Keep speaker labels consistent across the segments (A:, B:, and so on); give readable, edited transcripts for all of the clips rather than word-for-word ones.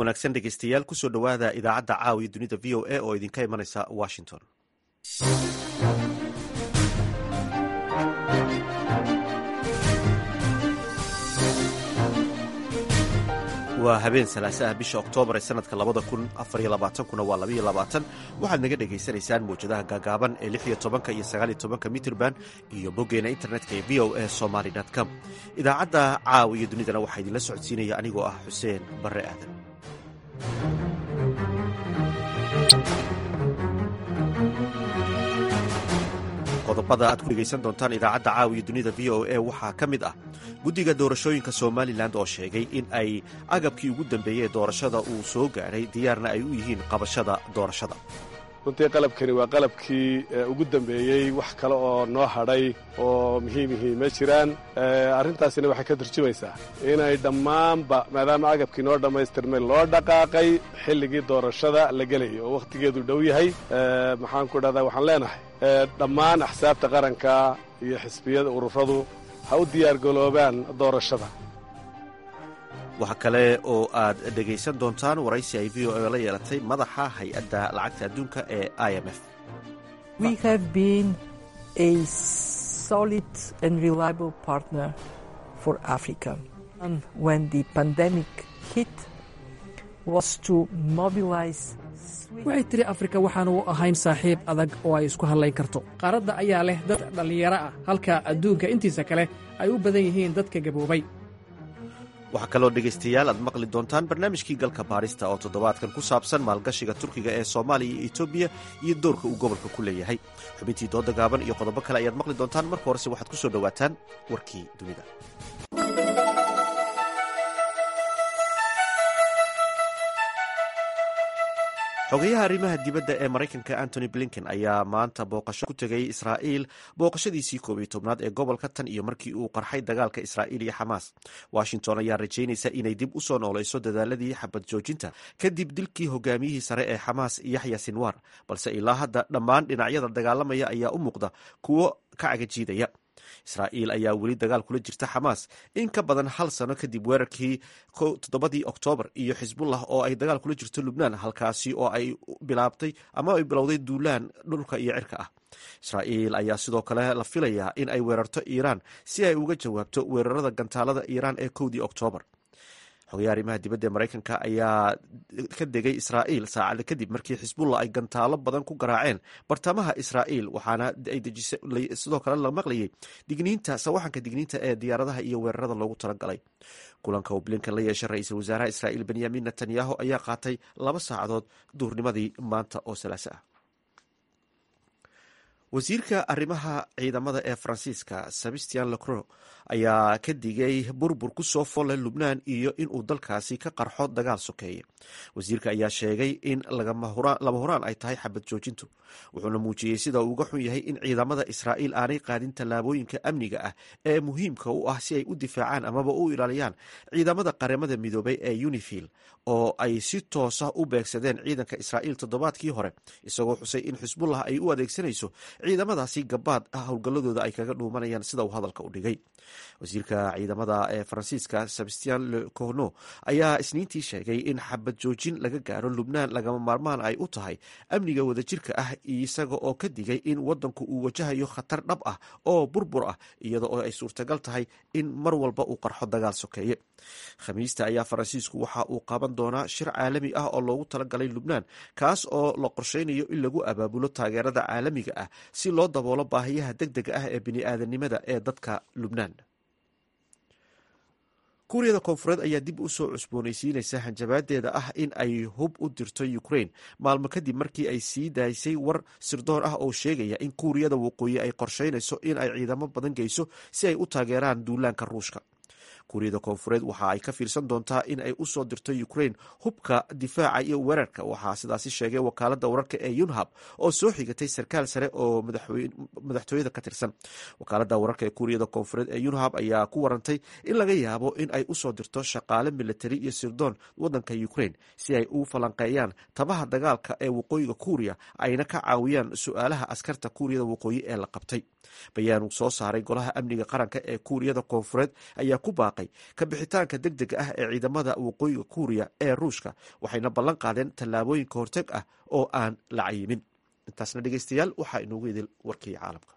A: wanaagsan dhegeystayaal kusoo dhowaada idaacadda caawiya dunida v o a oo idinka imanaysa washington. waa habeen salaasaha bisha oktoobar ee sanadka 2024 waa 22 waxaad naga dhegaysanaysaan mawjadaha gaagaaban ee 16 iyo 19 mitrban iyo boggeena internetka ee v o a somaly.com. idaacadda caawiya dunidana waxaa idinla socodsiinaya anigoo ah xuseen barre aadan. qodobada aad ku dhegaysan doontaan idaacadda caawiya dunida v o a waxaa ka mid ah guddiga doorashooyinka somalilan oo sheegay in ay agabkii ugu dambeeyey doorashada uu soo gaadhay diyaarna ay u yihiin qabashada doorashada.
B: runtii qalabkani waa qalabkii ugu dambeeyey, wax kale oo noo hadhay oo muhiimihii ma jiraan. arrintaasina waxay ka turjumaysaa inay dhammaanba maadaama agabkii noo dhammaystirmay loo dhaqaaqay xilligii doorashada la gelayo oo wakhtigeedu dhow yahay. maxaan ku dhahdaa waxaan leenahay dhammaan axsaabta qaranka iyo xisbiyada ururadu ha u diyaargaloobaan doorashada.
A: waxa kale oo aad dhegaysan doontaan waraysi ay v o a la yeelatay madaxa hay-adda lacagta adduunka ee IMF.
C: We have been a solid and reliable partner for Africa. And when the pandemic hit was to mobilize.
D: waxay tiri afrika waxaanu u ahayn saaxiib adag oo ay isku hadlayn karto. qaaradda ayaa leh dad dhallinyaro ah halka adduunka intiisa kale ay u badan yihiin dadka gaboobay.
A: waxaa kaloo dhegaystayaal aad maqli doontaan barnaamijkii galka baarista oo toddobaadkan ku saabsan maalgashiga turkiga ee soomaaliya iyo etoobiya iyo doorka uu gobolka ku leeyahay. xubintii dooda gaaban iyo qodobo kale ayaad maqli doontaan. marka horese waxaad ku soo dhowaataan warkii dunida. xogayaha arrimaha dibadda ee maraykanka antony blinken ayaa maanta booqasho ku tegay israa'iil, booqashadiisii 11aad ee gobolka tan iyo markii uu qarxay dagaalka israa'iil iyo xamaas. washington ayaa rajaynaysa inay dib u soo noolayso dadaaladii xabad joojinta kadib dilkii hogaamiyihii sare ee xamaas yaxya sinwar, balse ilaa hadda dhammaan dhinacyada dagaalamaya ayaa u muuqda kuwo ka cagajiidaya. israa'iil ayaa weli dagaal kula jirta xamaas in ka badan hal sano kadib weerarkii 7 oktoobar iyo xisbullah oo ay dagaal kula jirto lubnaan, halkaasi oo ay bilowday duulaan dhulka iyo cirka ah. israa'iil ayaa sidoo kale la filayaa in ay weerarto iiraan si ay uga jawaabto weerarada gantaalada iiraan ee 1 oktoobar. xogayaha arrimaha dibadda ee maraykanka ayaa ka degay israa'iil saacada kadib markii xisbullah ay gantaalo badan ku garaaceen bartamaha israa'iil, waxaana ay dejisay sidoo kale la maqlayay sawaxanka digniinta ee diyaaradaha iyo weerarada loogu talagalay. kulanka uu blinken la yeeshay ra-iisul wasaaraha israa'iil benyamin netanyahu ayaa qaatay 2 saacadood duhurnimadii maanta oo salaaso ah. wasiirka arrimaha ciidamada ee faransiiska sebastian lecroix ayaa ka digay burbur ku soo folle lubnaan iyo inuu dalkaasi ka qarxo dagaal sokeeye. wasiirka ayaa sheegay in lama huraan ay tahay xabad joojintu, wuxuuna muujiyey sida uu uga xun yahay in ciidamada israa'iil aanay qaadin tallaabooyinka amniga ah ee muhiimka u ah si ay u difaacaan amaba u ilaaliyaan ciidamada qaramada midoobay ee unifil oo ay si toosa u beegsadeen ciidanka israa'iil toddobaadkii hore, isagoo xusay in xisbullah ay u adeegsanayso ciidamadaasi gabaad ah howlgalladooda ay kaga dhuumanayaan sida uu hadalka u dhigay. wasiirka ciidamada ee faransiiska sebastian lecornu ayaa isniintii sheegay in xabad joojin laga gaaro lubnaan lagama maarmaan ay u tahay amniga wadajirka ah, isaga oo ka digay in wadanku uu wajahayo khatar dhab ah oo burbur ah iyada oo ay suurtagal tahay in mar walba uu qarxo dagaal sokeeye. khamiista ayaa faransiisku waxa uu qaban doonaa shir caalami ah oo loogu talagalay lubnaan, kaas oo la qorsheynayo in lagu abaabulo taageerada caalamiga ah si loo daboolo baahiyaha degdega ah ee bini'aadanimada ee dadka lubnaan. kuuriyada koonfureed ayaa dib u soo cusboonaysiinaysa hanjabaadeeda ah in ay hub u dirto ukraine maalmo kadib markii ay sii daysay war sirdoon ah oo sheegaya in kuuriyada waqooyi ay qorsheynayso in ay ciidamo badan geyso si ay u taageeraan duulaanka ruushka. kuuriyada koonfureed waxa ay ka fiirsan doontaa in ay u soo dirto ukraine hubka difaaca iyo weerarka, waxaa sidaasi sheegay wakaaladda wararka ee yunhab oo soo xigatay sarkaal sare oo madaxtooyada ka tirsan. wakaaladda wararka ee kuuriyada koonfureed ee yunhab ayaa ku warantay in laga yaabo in ay usoo dirto shaqaale militari iyo sirdoon wadanka ukraine si ay u falanqeeyaan tabaha dagaalka ee waqooyiga kuuriya ayna ka caawiyaan su-aalaha askarta kuuriyada waqooyi ee la qabtay. bayaan uu soo saaray golaha amniga qaranka ee kuuriyada koonfureed ayaa ku baaqay baaqay ka bixitaanka degdega ah ee ciidamada waqooyiga kuuriya ee ruushka waxayna ballan qaadeen tallaabooyin ka horteg ah oo aan la cayimin. intaasna dhegeystayaal waxaa inoogu idil warkii caalamka.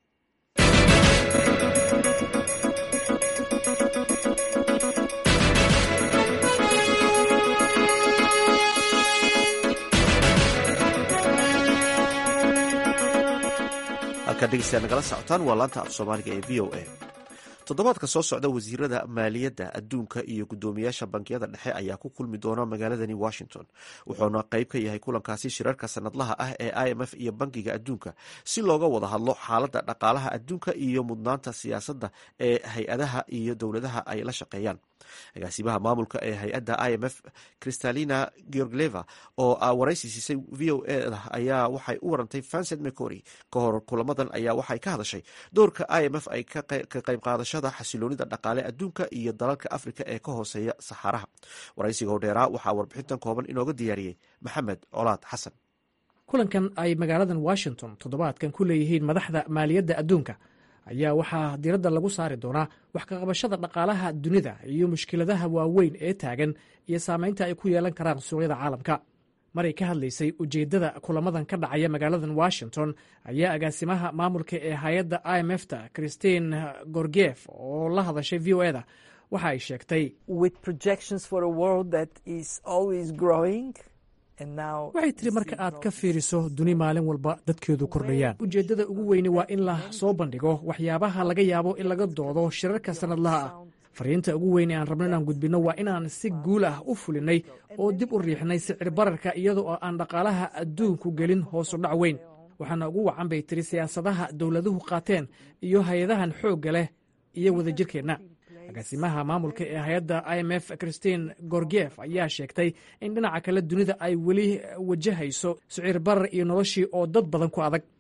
A: halkaad dhegeystayaal nagala socotaan waa laanta af soomaaliga ee v o a. toddobaadka soo socda wasiirada maaliyadda adduunka iyo guddoomiyaasha bankiyada dhexe ayaa ku kulmi doona magaaladani washington, wuxuuna qayb ka yahay kulankaasi shirarka sanadlaha ah ee IMF iyo bankiga adduunka si looga wada hadlo xaaladda dhaqaalaha adduunka iyo mudnaanta siyaasadda ee hay-adaha iyo dowladaha ay la shaqeeyaan. agaasimaha maamulka ee hay-adda IMF Kristalina Georgieva oo waraysi siisay v o a ayaa waxay u warantay Vincent McCory ka hor kulamadan ayaa waxay ka hadashay doorka IMF ay ka qayb qaadashada xasiloonida dhaqaale adduunka iyo dalalka Afrika ee ka hooseeya saxaraha. waraysiga oo dheeraa waxaa warbixintan kooban inooga diyaariyey Maxamed Colaad Xasan.
D: kulankan ay magaaladan Washington toddobaadkan ku leeyihiin madaxda maaliyadda adduunka ayaa waxaa diiradda lagu saari doonaa wax ka qabashada dhaqaalaha dunida iyo mushkiladaha waaweyn ee taagan iyo saamaynta ay ku yeelan karaan suuqyada caalamka. maray ka hadlaysay ujeeddada kulamadan ka dhacaya magaaladan Washington ayaa agaasimaha maamulka ee hay-adda IMF-ta Christine Georgieva oo la hadashay v o a da waxa ay sheegtay waxay tiri marka aad ka fiiriso duni maalin walba dadkeedu kordhayaan, ujeeddada ugu weyni waa in la soo bandhigo waxyaabaha laga yaabo in laga doodo shirarka sanadlaha ah. fariinta ugu weyn ee aan rabno inaan gudbinno waa inaan si guul ah u fulinay oo dib u riixnay sicir bararka iyadoo aan dhaqaalaha adduunku gelin hoosu dhac weyn. waxaana ugu wacan bay tiri siyaasadaha dowladuhu qaateen iyo hay-adahan xoogga leh iyo wadajirkeenna. agaasimaha maamulka ee hay-adda IMF Christine Georgieva ayaa sheegtay in dhinaca kale dunida ay weli wajahayso sicir barar iyo noloshii oo dad badan ku adag.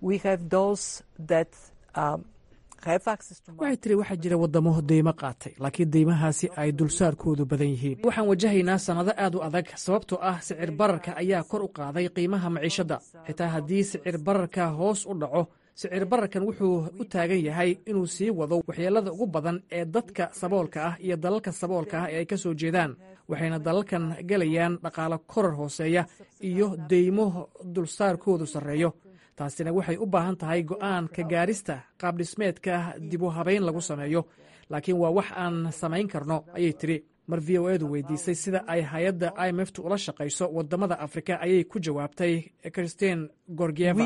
D: waxay tiri waxaa jira waddamo deymo qaatay laakiin deymahaasi ay dulsaarkoodu badan yihiin. waxaan wajahaynaa sannado aad u adag sababtoo ah sicir bararka ayaa kor u qaaday qiimaha maciishadda. xitaa haddii sicir bararka hoos u dhaco, sicir bararkan wuxuu u taagan yahay inuu sii wado waxyeelada ugu badan ee dadka saboolka ah iyo dalalka saboolka ah ee ay ka soo jeedaan, waxayna dalalkan gelayaan dhaqaalo korar hooseeya iyo deymo dulsaarkoodu sarreeyo. taasina waxay u baahan tahay go'aan ka gaarista qaabdhismeedka dib u habayn lagu sameeyo, laakiin waa wax aan samayn karno ayay tiri. mar v o edu weydiisay sida ay hay-adda IMF-tu ula shaqayso waddamada Afrika ayay ku jawaabtay Christine Georgieva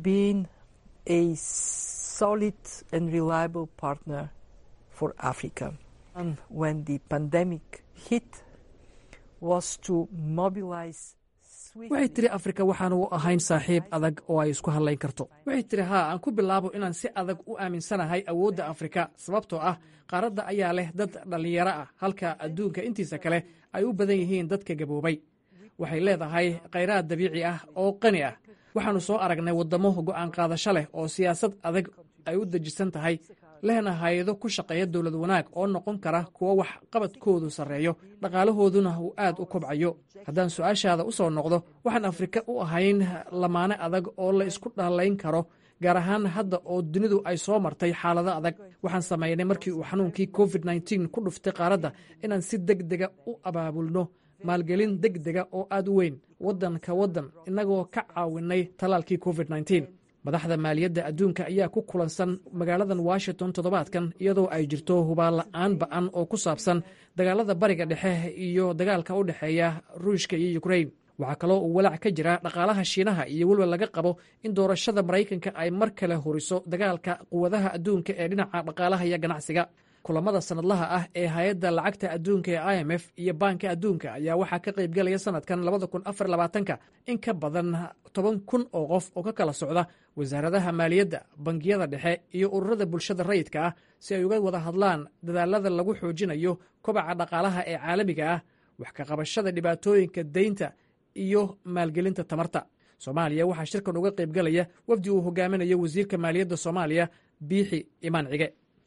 C: a solid and reliable partner for Africa. And when the pandemic hit was to mobilize.
D: waxay tiri Afrika waxaan u ahayn saaxiib adag oo ay isku hadlayn karto. waxay tiri haa, aan ku bilaabo inaan si adag u aaminsanahay awoodda Afrika sababtoo ah qaaradda ayaa leh dad dhallinyaro ah halka adduunka intiisa kale ay u badan yihiin dadka gaboobay. waxay leedahay khayraad dabiici ah oo qani ah. waxaannu soo aragnay waddamo go'aan qaadasho leh oo siyaasad adag ay u dejisan tahay, lehna hay-ado ku shaqeeya dowlad wanaag oo noqon kara kuwo wax qabadkoodu sarreeyo, dhaqaalahooduna uu aad u kobcayo. haddaan su-aashaada u soo noqdo, waxaan Afrika u ahayn lamaane adag oo la isku dhallayn karo, gaar ahaan hadda oo dunidu ay soo martay xaalado adag. waxaan samaynay markii uu xanuunkii COVID-19 ku dhuftay qaaradda inaan si degdega u abaabulno maalgelin degdega oo aad u weyn waddan ka waddan, innagoo ka caawinay talaalkii COVID-19. madaxda maaliyadda adduunka ayaa ku kulansan magaaladan Washington toddobaadkan iyadoo ay jirto hubaal la'aan ba'an oo ku saabsan dagaalada bariga dhexe iyo dagaalka u dhexeeya Ruushka iyo Ukraine. waxaa kaloo uu walaac ka jira dhaqaalaha Shiinaha iyo weliba laga qabo in doorashada Maraykanka ay mar kale horiso dagaalka quwadaha adduunka ee dhinaca dhaqaalaha iyo ganacsiga. kulamada sanadlaha ah ee hay-adda lacagta adduunka ee IMF iyo baanka adduunka ayaa waxaa ka qaybgelaya sanadkan 2024 in ka badan 10,000 oo qof oo ka kala socda wasaaradaha maaliyadda, bangiyada dhexe iyo ururada bulshada rayidka ah si ay uga wada hadlaan dadaalada lagu xoojinayo kobaca dhaqaalaha ee caalamiga ah, wax ka qabashada dhibaatooyinka deynta iyo maalgelinta tamarta. Soomaaliya waxaa shirkan uga qaybgelaya wafdi uu hogaaminayo wasiirka maaliyadda Soomaaliya Biixi Imaan Cige.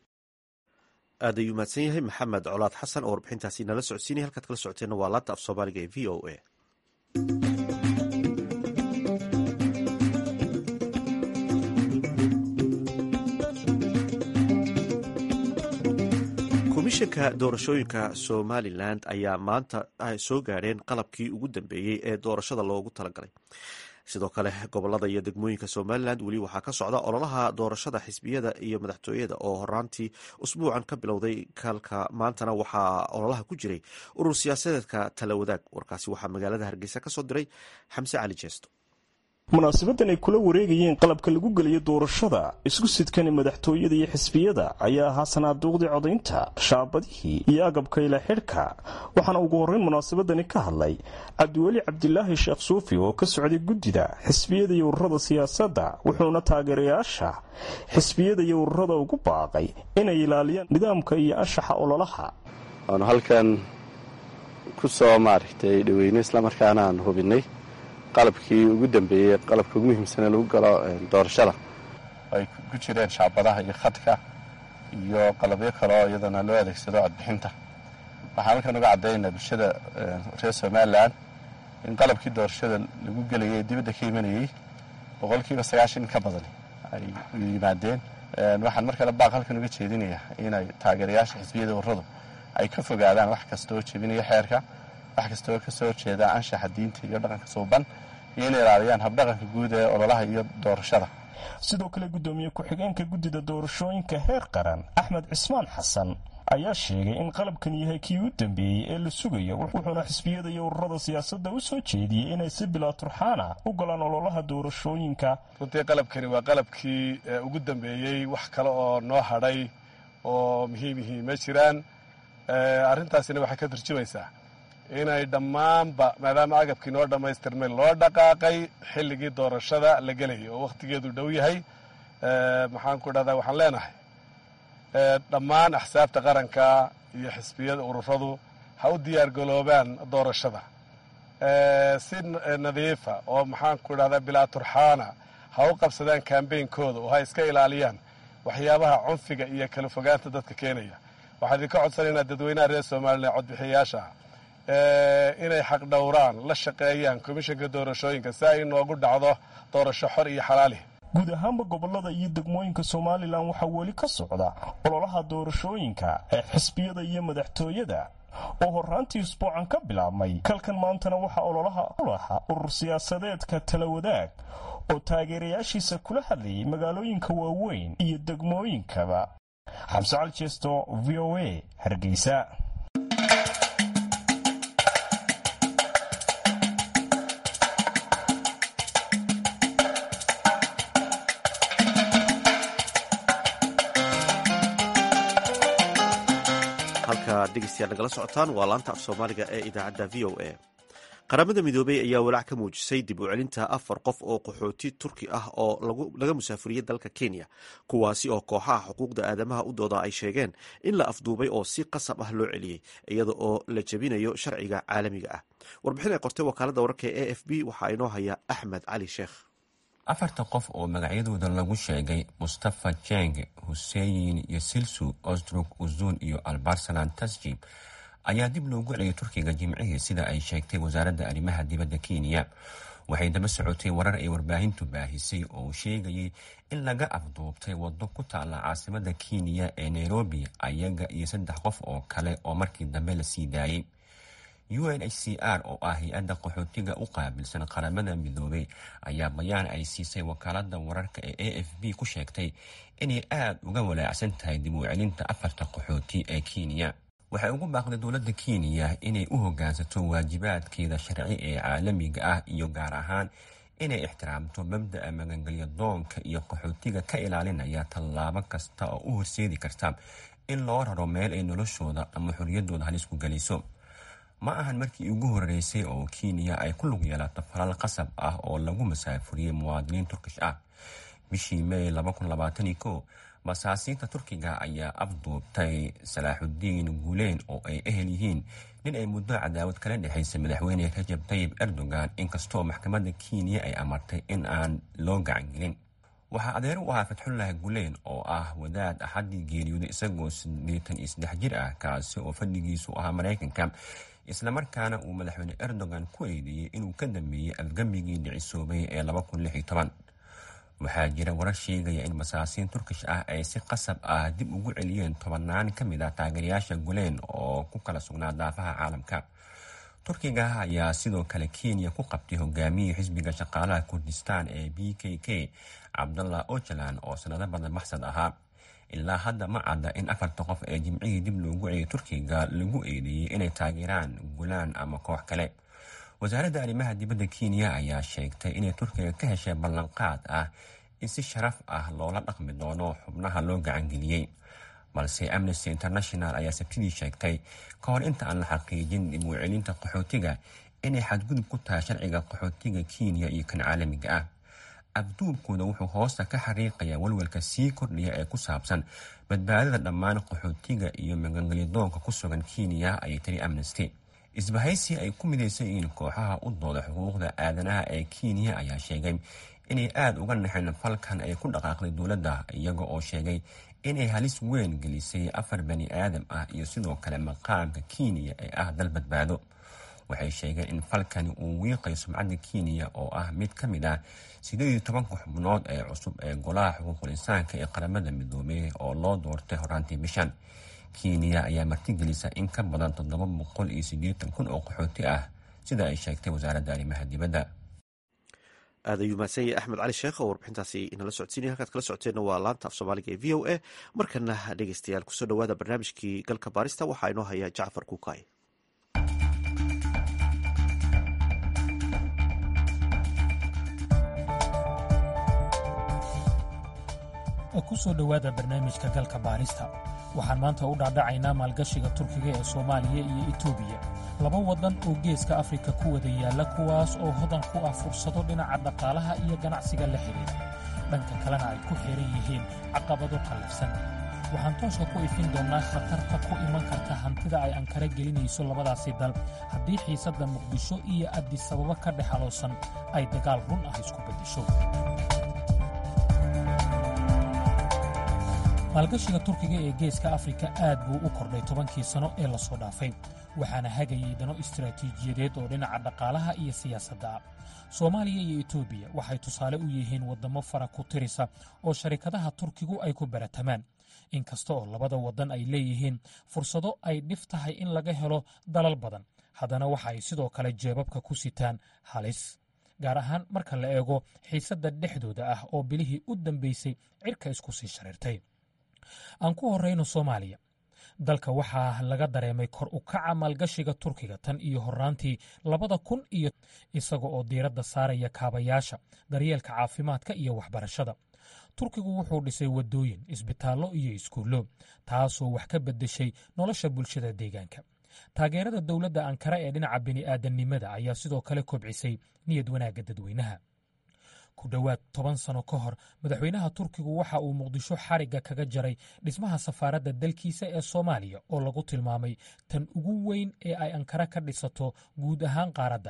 A: aad ayuu mahadsan yahay Maxamed Colaad Xasan oo warbixintaasi nala socodsiinaya. halkaad kala socoteenna waa laanta af soomaaliga ee v o a. komishanka doorashooyinka somalilan ayaa maanta soo gaadheen qalabkii ugu dambeeyey ee doorashada loogu talagalay. sidoo kale gobolada iyo degmooyinka somalilan weli waxaa ka socda ololaha doorashada xisbiyada iyo madaxtooyada oo horaantii usbuucan ka bilowday kalka maantana waxaa ololaha ku jiray urur siyaasadeedka tala wadaag. warkaasi waxaa magaalada hargeysa ka soo diray xamse cali jeesto.
E: munaasabadan ay kula wareegayeen qalabka lagu geliyo doorashada isku sidkan madaxtooyada iyo xisbiyada ayaa ahaa sanaaduuqdii codaynta, shaabadihii iyo agabka ila xidhka. waxaana ugu horreyn munaasabadani ka hadlay cabdiweli cabdilaahi sheekh suufi oo ka socday guddida xisbiyada iyo ururada siyaasadda, wuxuuna taageerayaasha xisbiyada iyo ururada ugu baaqay inay ilaaliyaan nidaamka iyo anshaxa ololaha.
B: waanu halkan ku soo maaragtay dhaweynay islamarkaana aan hubinay qalabkii ugu dambeeyey, qalabka ugu muhiimsanee lagu galo doorashada ay ku jireen shaabadaha iyo khadka iyo qalabyo kaleo iyadana loo adeegsado codbixinta. waxaan halkan uga caddaynaa bulshada reer somalilan in qalabkii doorashada lagu gelayay ee dibadda ka imanayey 90% in ka badan ay yimaadeen. waxaan mar kale baaq halkan uga jeedinayaa inay taageerayaasha xisbiyada ururadu ay ka fogaadaan wax kastoo jebinaya xeerka, wax kastoo ka soo horjeeda anshaxa diinta iyo dhaqanka suuban, iyo inay ilaaliyaan habdhaqanka guud ee ololaha iyo doorashada.
E: sidoo kale guddoomiye ku-xigeenka guddida doorashooyinka heer qaran Axmed Cismaan Xasan ayaa sheegay in qalabkan yahay kii u dambeeyey ee la sugayo, wuxuuna xisbiyada iyo ururada siyaasadda u soo jeediyey inay si bilaa turxaana u galaan ololaha doorashooyinka.
B: runtii qalabkani waa qalabkii ugu dambeeyey, wax kale oo noo hadhay oo muhiim ma jiraan. arrintaasina waxay ka turjumaysaa inay dhammaanba maadaama agabkii noo dhammaystirmay loo dhaqaaqay xilligii doorashada la gelayay oo wakhtigeedu dhow yahay. maxaan ku dhahdaa, waxaan leenahay dhammaan axsaabta qaranka iyo xisbiyada ururadu ha u diyaargaloobaan doorashada si nadiifa oo maxaan ku dhahdaa bilaa turxaana, ha u qabsadaan kambeynkooda oo ha iska ilaaliyaan waxyaabaha cunfiga iyo kala fogaanta dadka keenaya. waxaan idinka codsanaynaa dadweynaha reer somalilan codbixiyayaasha inay xaq dhowraan, la shaqeeyaan komishanka doorashooyinka si ay inoogu dhacdo doorasho xor iyo xalaali.
E: guud ahaanba gobolada iyo degmooyinka somalilan waxaa weli ka socda ololaha doorashooyinka ee xisbiyada iyo madaxtooyada oo horaantii usbuucan ka bilaabmay. kalkan maantana waxaa ololaha urur siyaasadeedka tala wadaag oo taageerayaashiisa kula hadlayay magaalooyinka waaweyn iyo degmooyinkaba. xamse cali jeesto, v o a, Hargeysa.
A: halka dhegeystayaal nagala socotaan waa laanta af soomaaliga ee idaacadda v o a. qaramada midoobey ayaa walaac ka muujisay dib u celinta 4 qof oo qaxooti turki ah oo laga musaafuriyey dalka kenya, kuwaasi oo kooxaha xuquuqda aadamaha u dooda ay sheegeen in la afduubay oo si qasab ah loo celiyey iyada oo la jebinayo sharciga caalamiga ah. warbixin ay qortay wakaaladda wararka ee AFP waxaa inoo haya Axmed Cali Sheekh.
F: 4 qof oo magacyadooda lagu sheegay Mustafa Jeng, Hussein Yasilsu, Ozdruk Uzun iyo Albarsalan Tasjib ayaa dib loogu celiyay Turkiga Jimcihii sida ay sheegtay wasaaradda arrimaha dibadda Kenya. waxay daba socotay warar ay warbaahintu baahisay oo sheegayay in laga afduubtay waddo ku taala caasimadda Kenya ee Nairobi ayaga iyo 3 qof oo kale oo markii dambe la sii daayay. UNHCR oo ah hay'adda qaxootiga u qaabilsan qaramada midoobay ayaa bayaan ay siisay wakaaladda wararka ee AFP ku sheegtay inay aad uga walaacsan tahay dib u celinta 4 qaxooti ee Kenya. waxay ugu baaqday dowladda Kenya inay u hoggaansato waajibaadkeeda sharci ee caalamiga ah iyo gaar ahaan inay ixtiraamto mabda'a magangelyo doonka iyo qaxootiga ka ilaalinaya tallaabo kasta oo u horseedi karta in loo raro meel ay noloshooda ama xorriyaddooda halis ku geliso. ma ahan markii ugu horreysay oo Kenya ay ku lug yeelato falal qasab ah oo lagu masaafuriyey muwaadiniin Turkish ah. bishii May 2021 masaasiinta Turkiga ayaa afduubtay Salaaxudiin Gulen oo ay ehel yihiin nin ay muddo cadaawad kala dhexaysay madaxweyne Rajab Tayyip Erdogan, inkastoo maxkamadda Kenya ay amartay in aan loo gacan gelin. waxaa adeer u ahaa Fatxullah Gulen oo ah wadaad axadii geeriyooday isagoo 83 jir ah, kaasi oo fadhigiisu ahaa Mareykanka, isla markaana uu madaxweyne Erdogan ku eedeeyay inuu ka dambeeyay afgambigii dhicisoobay ee 2016. waxaa jira warar sheegaya in basaasiin turkish ah ay si qasab ah dib ugu celiyeen 10 ka mid ah taageerayaasha gulen oo ku kala sugnaa daafaha caalamka. turkiga ayaa sidoo kale Kenya ku qabtay hogaamiyihii xisbiga shaqaalaha Kurdistaan ee PKK Abdullah Öcalan oo sanado badan maxsad ahaa. ilaa hadda ma cadda in 4 qof ee jimcihii dib loogu celiyay turkiga lagu eedeeyay inay taageeraan gulaan ama koox kale. wasaaradda arrimaha dibadda Kenya ayaa sheegtay inay turkiga ka heshay ballanqaad ah in si sharaf ah loola dhaqmi doono xubnaha loo gacangeliyey, balse Amnesty International ayaa sabtidii sheegtay ka hor inta aan la xaqiijin dib u celinta qaxootiga inay xadgudub ku tahay sharciga qaxootiga Kenya iyo kan caalamiga ah. abduubkooda wuxuu hoosta ka xariiqayaa walwalka sii kordhiya ee ku saabsan badbaadada dhammaan qaxootiga iyo magangelyadoonka ku sugan Kenya, ayay tiri Amnesty. isbahaysi ay ku midaysan yihiin kooxaha u dooda xuquuqda aadanaha ee Kenya ayaa sheegay inay aad uga naxeen falkan ay ku dhaqaaqday dowladda, iyaga oo sheegay inay halis weyn gelisay 4 bani aadam ah iyo sidoo kale maqaamka Kenya ee ah dal badbaado. waxay sheegeen in falkani uu wiiqay sumcadda Kenya oo ah mid ka mid ah 18 xubnood ee cusub ee golaha xuquuqul insaanka ee qaramada midoobay oo loo doortay horaantii bishan. Kenya ayaa martigelisa in ka badan 780,000 oo qaxooti ah sida ay sheegtay wasaaradda arrimaha dibadda.
A: aad ayuu mahadsan yahay axmed cali sheekh oo warbixintaasi inala socodsiinaya. halkaad kala socoteenna waa laanta af soomaaliga ee VOA. markana dhegeystayaal kusoo dhawaada barnaamijkii galka baarista. waxaa inoo haya Jacfar Kukaay.
G: kusoo dhowaada barnaamijka galka baarista. waxaan maanta u dhaadhacaynaa maalgashiga turkiga ee soomaaliya iyo etoobiya, laba waddan oo geeska afrika ku wada yaalla, kuwaas oo hodan ku ah fursado dhinaca dhaqaalaha iyo ganacsiga la xidhiidha, dhanka kalena ay ku xiran yihiin caqabado qallafsan. waxaan tooska ku ifin doonnaa khatarta ku iman karta hantida ay ankara gelinayso labadaasi dal haddii xiisadda muqdisho iyo addis ababa ka dhex aloosan ay dagaal run ah isku beddesho. maalgashiga turkiga ee geeska afrika aad buu u kordhay 10kii sano ee la soo dhaafay, waxaana hagayay dano istiraatiijiyadeed oo dhinaca dhaqaalaha iyo siyaasadda ah. soomaaliya iyo etoobiya waxay tusaale u yihiin waddamo fara ku tirisa oo sharikadaha turkigu ay ku baratamaan, inkasta oo labada waddan ay leeyihiin fursado ay dhif tahay in laga helo dalal badan, haddana waxa ay sidoo kale jeebabka ku sitaan halis, gaar ahaan marka la eego xiisadda dhexdooda ah oo bilihii u dambaysay cirka isku sii shareertay. aan ku horrayno soomaaliya. dalka waxaa laga dareemay kor u kaca maalgashiga turkiga tan iyo horraantii 2000 isaga oo diiradda saaraya kaabayaasha, daryeelka caafimaadka iyo waxbarashada. turkigu wuxuu dhisay waddooyin, isbitaallo iyo iskuullo, taasoo wax ka beddeshay nolosha bulshada deegaanka. taageerada dowladda ankara ee dhinaca bini'aadamnimada ayaa sidoo kale kobcisay niyad wanaagga dadweynaha. ku dhowaad 10 sano ka hor, madaxweynaha turkigu waxa uu muqdisho xarigga kaga jaray dhismaha safaaradda dalkiisa ee soomaaliya oo lagu tilmaamay tan ugu weyn ee ay ankara ka dhisato guud ahaan qaaradda.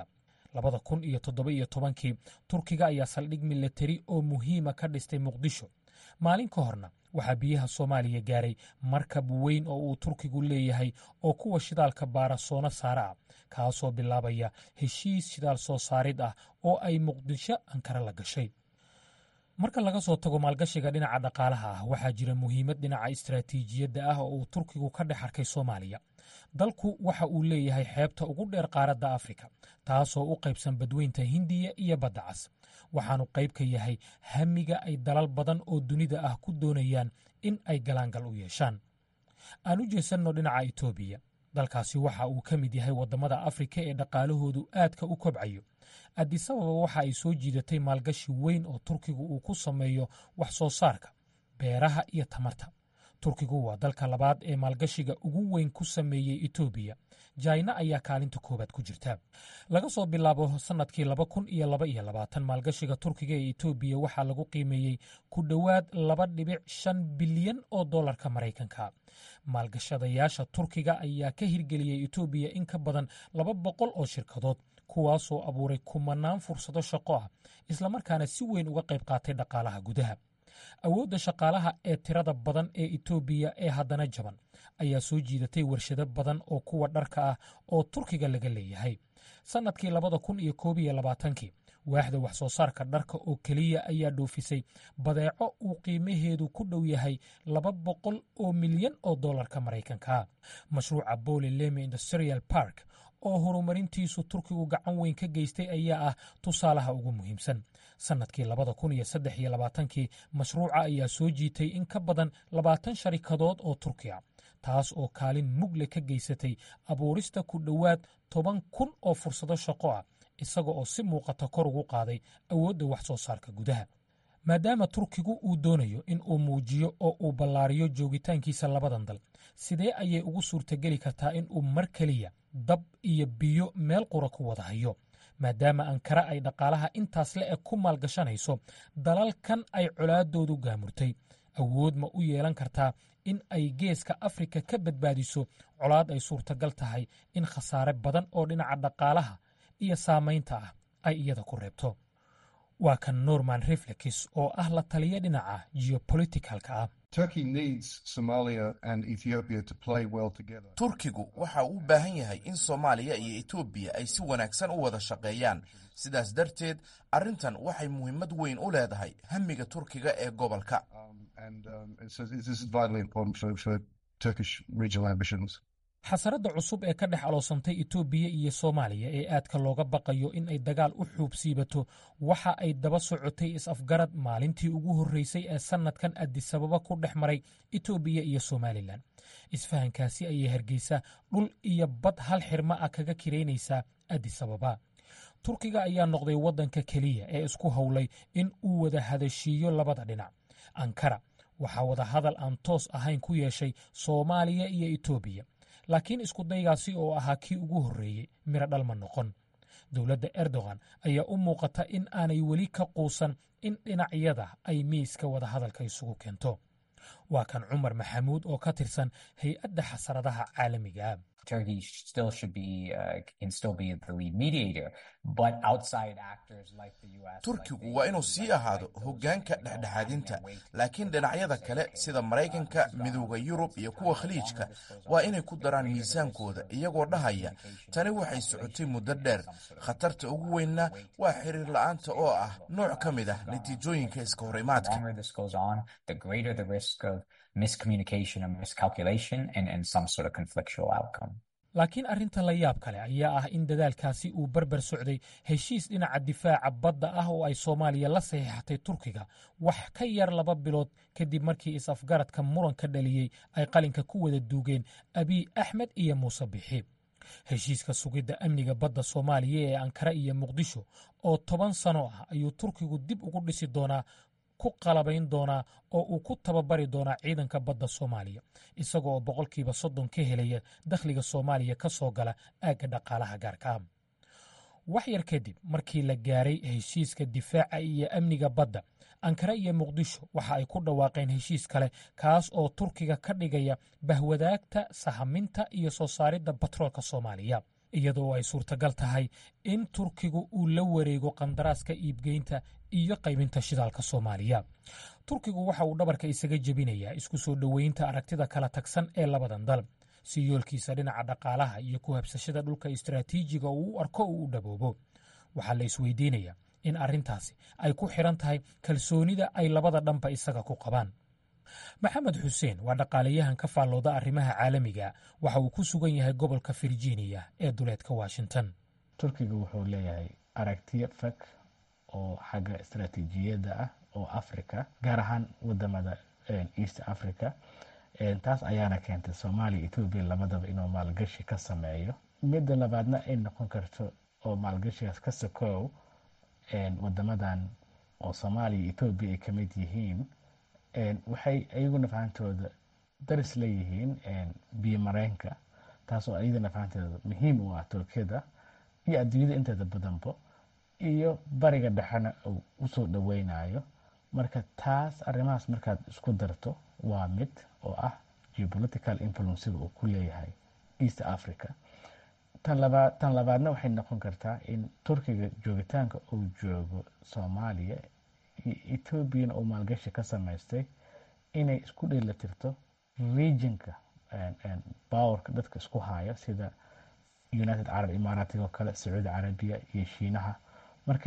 G: 2017 turkiga ayaa saldhig milatari oo muhiima ka dhistay muqdisho. maalin ka horna waxaa biyaha soomaaliya gaaray markab weyn oo uu turkigu leeyahay oo kuwa shidaalka baara soona saara ah, kaasoo bilaabaya heshiis shidaal soo saarid ah oo ay muqdisho ankara la gashay. marka laga soo tago maalgashiga dhinaca dhaqaalaha ah, waxaa jira muhiimad dhinaca istiraatiijiyadda ah oo uu turkigu ka dhex arkay soomaaliya. dalku waxa uu leeyahay xeebta ugu dheer qaaradda afrika, taasoo u qaybsan badweynta hindiya iyo badda cas, waxaanu qayb ka yahay hamiga ay dalal badan oo dunida ah ku doonayaan in ay galaangal u yeeshaan. aan u jeesanno dhinaca etoobiya. dalkaasi waxa uu ka mid yahay waddamada afrika ee dhaqaalahoodu aadka u kobcayo. addis ababa waxa ay soo jiidatay maalgashi weyn oo turkigu uu ku sameeyo wax soo saarka, beeraha iyo tamarta. turkigu waa dalka labaad ee maalgashiga ugu weyn ku sameeyey etoobiya. jaina ayaa kaalinta koowaad ku jirta. laga soo bilaabo sannadkii 2022 maalgashiga turkiga ee etoobiya waxaa lagu qiimeeyey ku dhowaad 2.5 bilyan oo dollarka maraykanka. maalgashadayaasha turkiga ayaa ka hirgeliyey etoobiya in ka badan 200 oo shirkadood, kuwaasoo abuuray kumanaan fursado shaqo ah, islamarkaana si weyn uga qayb qaatay dhaqaalaha gudaha. awoodda shaqaalaha ee tirada badan ee etoobiya ee haddana jaban ayaa soo jiidatay warshado badan oo kuwa dharka ah oo turkiga laga leeyahay. sannadkii 2021 waaxda wax soo saarka dharka oo keliya ayaa dhoofisay badeeco uu qiimaheedu ku dhow yahay $200 milyan oo dollarka Maraykanka. Mashruuca Bole Leme Industrial Park oo horumarintiisu Turkigu gacan weyn ka geystay ayaa ah tusaalaha ugu muhiimsan. Sanadkii 2023 mashruuca ayaa soo jiitay in ka badan 20 sharikadood oo Turkiya, taas oo kaalin mugle ka geysatay abuurista ku dhowaad 10,000 oo fursado shaqo ah, isaga oo si muuqata kor ugu qaaday awoodda wax soo saarka gudaha. Maadaama Turkigu uu doonayo in uu muujiyo oo uu ballaariyo joogitaankiisa labadan dal, sidee ayay ugu suurtageli kartaa in uu mar keliya dab iyo biyo meel qura ku wada hayo, maadaama Ankara ay dhaqaalaha intaas le ku maalgashanayso dalalkan ay colaadoodu gaamurtay? Awood ma u yeelan kartaa in ay geeska Afrika ka badbaadiso colaad ay suurtagal tahay in khasaare badan oo dhinaca dhaqaalaha iyo saamaynta ah ay iyada ku reebto? Waa kan Norman Reflekis oo ah la taliya dhinaca geopoliticalka ah.
H: Turkigu waxa uu u baahan yahay in Soomaaliya iyo Itoobiya ay si wanaagsan u wada shaqeeyaan. Sidaas darteed, arrintan waxay muhiimad weyn u leedahay hamiga Turkiga ee gobolka.
G: Xasarada cusub ee ka dhex aloosantay Itoobiya iyo Soomaaliya ee aadka looga baqayo in ay dagaal u xuubsiibato waxa ay daba socotay is-afgarad maalintii ugu horreysay ee sanadkan Addis Ababa ku dhex maray Itoobiya iyo Somaliland. Isfahankaasi ayay Hargeysa dhul iyo bad hal xirma ah kaga kireynaysaa Addis Ababa. Turkiga ayaa noqday waddanka keliya ee isku howlay in uu wada hadashiiyo labada dhinac. Ankara waxaa wada hadal aan toos ahayn ku yeeshay Soomaaliya iyo Itoobiya, laakiin isku daygaasi oo ahaa kii ugu horreeyey miro dhal ma noqon. Dowladda Erdogan ayaa u muuqata in aanay weli ka quusan in dhinacyada ay miiska wada hadalka isugu keento. Waa kan Cumar Maxamuud oo ka tirsan hay-adda xasaradaha caalamiga.
I: Turkey still should be can still be the lead mediator, but outside actors like the US.
H: Turkigu waa inuu sii ahaado hoggaanka dhexdhexaadinta, laakiin dhinacyada kale sida Maraykanka, Midowga Yurub iyo kuwa Khaliijka waa inay ku daraan miisaankooda iyagoo dhahaya tani waxay socotay muddo dheer. Khatarta ugu weynna waa xiriir la'aanta oo ah nooc ka mid ah natiijooyinka iska horimaadka.
I: The greater the risk of miscommunication and miscalculation and some sort of conflictual outcome.
G: Laakiin arrinta la yaab kale ayaa ah in dadaalkaasi uu barbar socday heshiis dhinaca difaaca badda ah oo ay Soomaaliya la saxiixatay Turkiga wax ka yar 2 bilood kadib markii is-afgaradka muranka dhaliyey ay qalinka ku wada duugeen Abiy Ahmed iyo Muuse Bixi. Heshiiska sugidda amniga badda Soomaaliya ee Ankara iyo Muqdisho oo 10 sano ah ayuu Turkigu dib ugu dhisi doonaa, ku qalabayn doonaa oo uu ku tababari doonaa ciidanka badda Soomaaliya, isaga oo 30% ka helaya dakhliga Soomaaliya ka soo gala aagga dhaqaalaha gaarka ah. Wax yar kadib markii la gaaray heshiiska difaaca iyo amniga badda, Ankara iyo Muqdisho waxa ay ku dhawaaqeen heshiis kale kaas oo Turkiga ka dhigaya bahwadaagta sahaminta iyo soo saaridda batroolka Soomaaliya, iyadoo ay suurtagal tahay in Turkigu uu la wareego qandaraaska iibgeynta iyo qaybinta shidaalka Soomaaliya. Turkigu waxa uu dhabarka isaga jebinayaa isku soo dhoweynta aragtida kala tagsan ee labadan dal, si yoolkiisa dhinaca dhaqaalaha iyo ku habsashada dhulka istiraatiijiga uu u arko uu u dhaboobo. Waxaa la isweydiinayaa in arrintaasi ay ku xiran tahay kalsoonida ay labada dhanba isaga ku qabaan. Maxamed Xuseen waa dhaqaalayahan ka faallooda arrimaha caalamiga, waxa uu ku sugan yahay gobolka Virginia ee duleedka Washington.
J: Turkigu wuxuu leeyahay aragtiyo fog oo xagga istiraatiijiyadda ah oo Afrika, gaar ahaan wadamada East Africa. Taas ayaana keentay Soomaaliya iyo Itoobiya labadaba inuu maalgashi ka sameeyo. Midda labaadna ay noqon karto oo maalgashigaas ka sokow wadamadan oo Soomaaliya iyo Itoobiya ay ka mid yihiin, waxay ayaguna fahantooda daris leeyihiin biyo mareenka, taas oo ayadana fahanteeda muhiim u ah Turkiyada iyo adduunyada inteeda badanbo, iyo bariga dhexena uu usoo dhaweynayo. Marka taas arrimahaas markaad isku darto waa mid oo ah geopolitical influence uu ku leeyahay East Africa. Tan labaadna waxay noqon kartaa in Turkiga joogitaanka uu joogo Soomaaliya iyo Ethiopian oo maalgashi ka samaystay inay isku dheelatirto regionka powerka dadka isku haya sida United Arab Emirates oo kale, Saudi Arabia iyo Shiinaha. Marka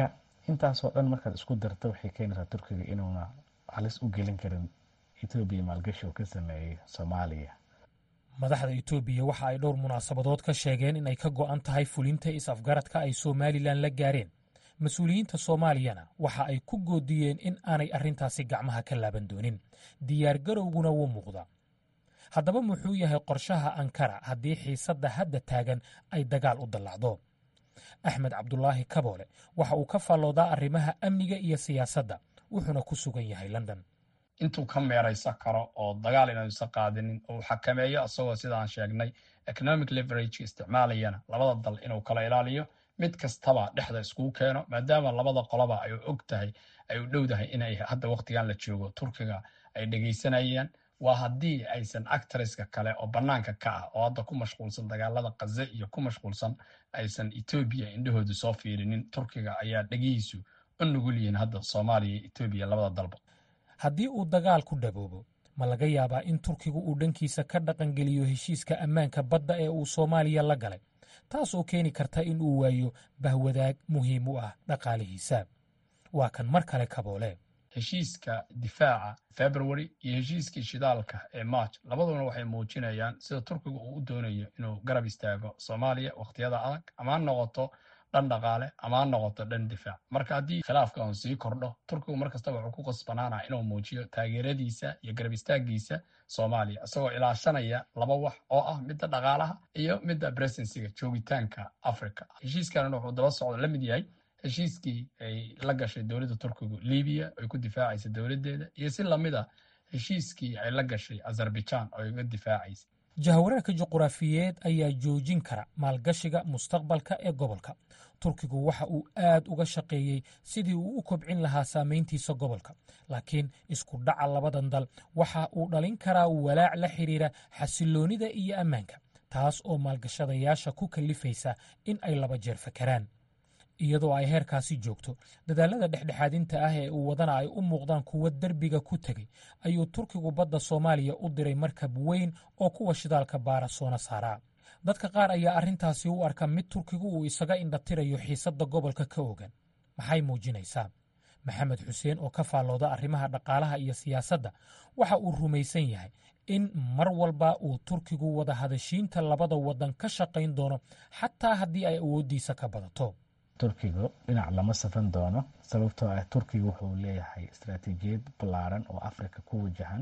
J: intaasoo dhan markaad isku darta waxay keenaysaa turkiga inuuna halis u gelin karin etoobiya maalgashi oo ka sameeyey soomaaliya.
G: madaxda etoobiya waxa ay dhowr munaasabadood ka sheegeen in ay ka go'an tahay fulinta is-afgaradka ay somalilan la gaareen. mas-uuliyiinta soomaaliyana waxa ay ku goodiyeen in aanay arrintaasi gacmaha ka laaban doonin, diyaargarowguna wuu muuqdaa. haddaba muxuu yahay qorshaha ankara haddii xiisadda hadda taagan ay dagaal u dallacdo? axmed cabdulaahi kaboole waxa uu ka faalloodaa arrimaha amniga iyo siyaasadda, wuxuuna ku sugan yahay london.
K: intuu ka meeraysan karo oo dagaal inuusan qaadinin oo uu xakameeyo asagoo sidaan sheegnay economic leverage isticmaalayana labada dal inuu kala ilaaliyo, mid kastaba dhexda iskugu keeno, maadaama labada qoloba ay og tahay ay u dhowdahay inay hadda waqtigan la joogo turkiga ay dhegaysanayaan. waa haddii aysan actresska kale oo bannaanka ka ah oo hadda ku mashquulsan dagaalada Gaza iyo ku mashquulsan aysan Ethiopia indhahoodu soo fiirinin, turkiga ayaa dhagihiisu u nugul yihiin hadda Soomaaliya iyo Ethiopia labada dalba.
G: haddii uu dagaal ku dhaboobo, ma laga yaabaa in turkigu uu dhankiisa ka dhaqangeliyo heshiiska ammaanka badda ee uu Soomaaliya la galay, taas oo keeni karta in uu waayo bahwadaag muhiim u ah dhaqaalihiisa? waa kan mar kale Kaboole.
K: heshiiska difaaca February iyo heshiiskii shidaalka ee March labaduna waxay muujinayaan sida turkigu uu u doonayo inuu garab istaago Soomaaliya waqtiyada adag, ama noqoto dhan dhaqaale ama noqoto dhan difaac. marka haddii khilaafka uu sii kordho, turkigu markasta wuxuu ku qasbanaanaa inuu muujiyo taageeradiisa iyo garab istaagiisa Soomaaliya isagoo ilaashanaya laba wax oo ah midda dhaqaalaha iyo midda presensiga joogitaanka Afrika. heshiiskan wuxuu daba socdo la mid yahay heshiiskii ay la gashay dowladda turkigu Liibiya ay ku difaacaysa dowladeeda, iyo si lamid ah heshiiskii ay la gashay Azerbaijan oo ay uga difaacaysa.
G: jahawareerka juqraafiyeed ayaa joojin kara maalgashiga mustaqbalka ee gobolka. turkigu waxa uu aad uga shaqeeyey sidii uu u kobcin lahaa saamayntiisa gobolka, laakiin isku dhaca labadan dal waxa uu dhalin karaa walaac la xiriira xasiloonida iyo ammaanka, taas oo maalgashadayaasha ku kalifaysa in ay laba jeer fakaraan. iyadoo ay heerkaasi joogto, dadaalada dhexdhexaadinta ah ee uu wadana ay u muuqdaan kuwo derbiga ku tegey, ayuu turkigu badda Soomaaliya u diray markab weyn oo kuwa shidaalka baara soona saaraa. dadka qaar ayaa arrintaasi u arka mid turkigu uu isaga indhatirayo xiisadda gobolka ka ogan. maxay muujinaysaa? maxamed xuseen oo ka faallooda arrimaha dhaqaalaha iyo siyaasadda waxa uu rumaysan yahay in mar walba uu turkigu wada hadashiinta labada waddan ka shaqayn doono, xataa haddii ay awooddiisa ka badato.
J: turkigu dhinac lama safan doono, sababtoo ah turkiga wuxuu leeyahay istaraatiijiyad ballaaran oo Afrika ku wajahan,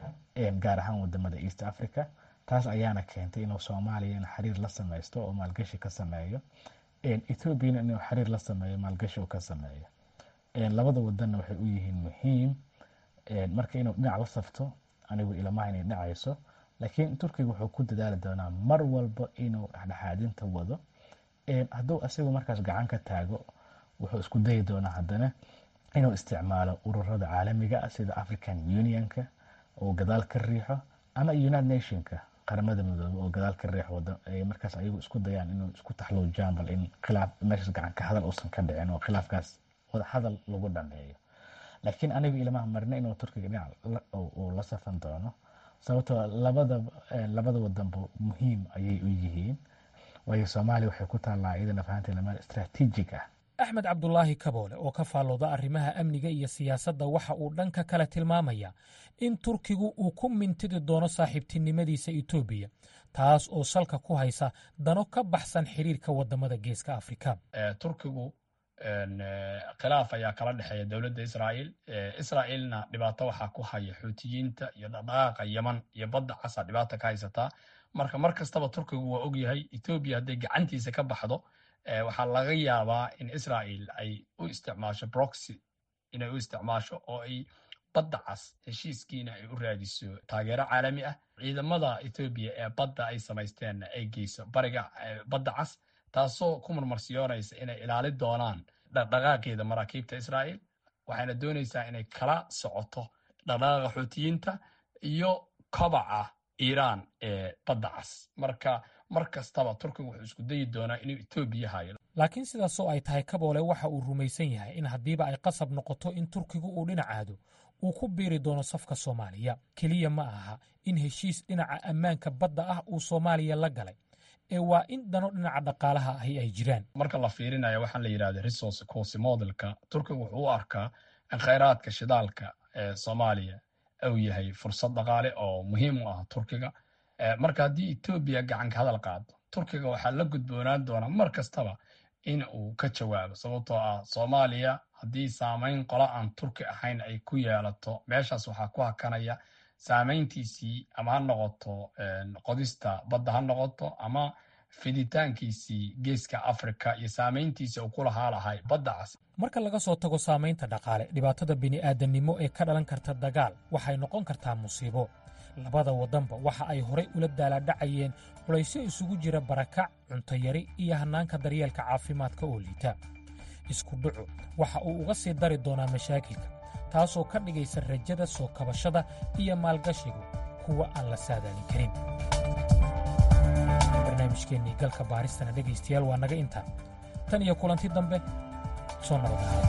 J: gaar ahaan wadamada East Africa. taas ayaana keentay inuu Soomaaliyana xiriir la samaysto oo maalgashi ka sameeyo, Ethiopiana inuu xiriir la sameeyo maalgashi oo ka sameeyo. labada wadanna waxay u yihiin muhiim, marka inuu dhinac la safto anigu ilamaha inay dhacayso, laakiin turkiga wuxuu ku dadaali doonaa mar walba inuu dhexdhexaadinta wado. hadduu asigu markaas gacan ka taago, wuxuu isku dayi doonaa haddana inuu isticmaalo ururada caalamiga ah sida African Unionka oo gadaal ka riixo, ama United Nationka qaramada midoobe oo gadaal ka riixo markaas ayagu isku dayaan inuu isku taxluujaan bal in khilaaf meeshaas gacan ka hadal uusan ka dhicin oo khilaafkaas wada hadal lagu dhameeyo. laakiin anigu ilmaha marna inuu turkiga dhinac uu la safan doono, sababtoo labada wadanba muhiim ayay u yihiin, waayo Soomaaliya waxay ku taallaa iyadana fahanteeda meel istaraatiijig ah.
G: axmed cabdulaahi Kaboole oo ka faallooda arrimaha amniga iyo siyaasadda waxa uu dhanka kale tilmaamaya in turkigu uu ku mintidi doono saaxiibtinimadiisa Etoobiya, taas oo salka ku haysa dano ka baxsan xiriirka wadamada geeska Afrika.
K: turkigu khilaaf ayaa kala dhexeeya dowladda Israa'iilna dhibaato waxaa ku haya xuutiyiinta iyo dhaqdhaqaaqa Yaman iyo badda Cas dhibaato ka haysataa. marka mar kastaba turkigu waa og yahay Ethiopia hadday gacantiisa ka baxdo, waxaa laga yaabaa in Israa'iil ay u isticmaasho proxy, inay u isticmaasho oo ay badda Cas heshiiskiina ay u raadiso taageero caalami ah. ciidamada Ethiopia ee badda ay samaysteen ay geyso bariga badda Cas, taasoo ku marmarsiyoonaysa inay ilaali doonaan dhaqdhaqaaqeeda maraakiibta Israa'iil, waxayna doonaysaa inay kala socoto dhaqdhaqaaqa xuutiyiinta iyo kobaca Iiraan ee badda Cas. marka mar kastaba turkigu wuxuu isku dayi doonaa inuu Ethiopia hayo.
G: laakiin sidaasoo ay tahay, Kaboole waxa uu rumaysan yahay in haddiiba ay qasab noqoto in turkigu uu dhinacaado, uu ku biiri doono safka Soomaaliya. keliya ma aha in heshiis dhinaca ammaanka badda ah uu Soomaaliya la galay, ee waa in dano dhinaca dhaqaalaha ahi ay jiraan.
K: marka la fiirinayo waxaan la yidhahda resource course modelka, turkiga wuxuu u arkaa in khayraadka shidaalka ee soomaaliya uu yahay fursad dhaqaale oo muhiim u ah turkiga. marka haddii etoobiya gacan ka hadal qaado, turkiga waxaa la gudboonaan doona mar kastaba in uu ka jawaabo, sababtoo ah soomaaliya haddii saamayn qola aan turki ahayn ay ku yeelato, meeshaas waxaa ku hakanaya saamayntiisii ama ha noqoto qodista badda ha noqoto ama fiditaankiisii geeska afrika iyo saamayntiisii uu ku lahaa lahay badda cas.
G: marka laga soo tago saamaynta dhaqaale, dhibaatada bini'aadamnimo ee ka dhalan karta dagaal waxay noqon kartaa musiibo. labada waddanba waxa ay horey ula daalaadhacayeen culaysyo isugu jira barakac, cunto yari iyo hannaanka daryeelka caafimaadka oo liita. isku dhucu waxa uu uga sii dari doonaa mashaakilka, taasoo ka dhigaysa rajada soo kabashada iyo maalgashigu kuwa aan la saadaalin karin. barnaamijkeennii galka baaristana dhegaystayaal waa naga intaa. tan iyo kulanti dambe, soo nabadaada.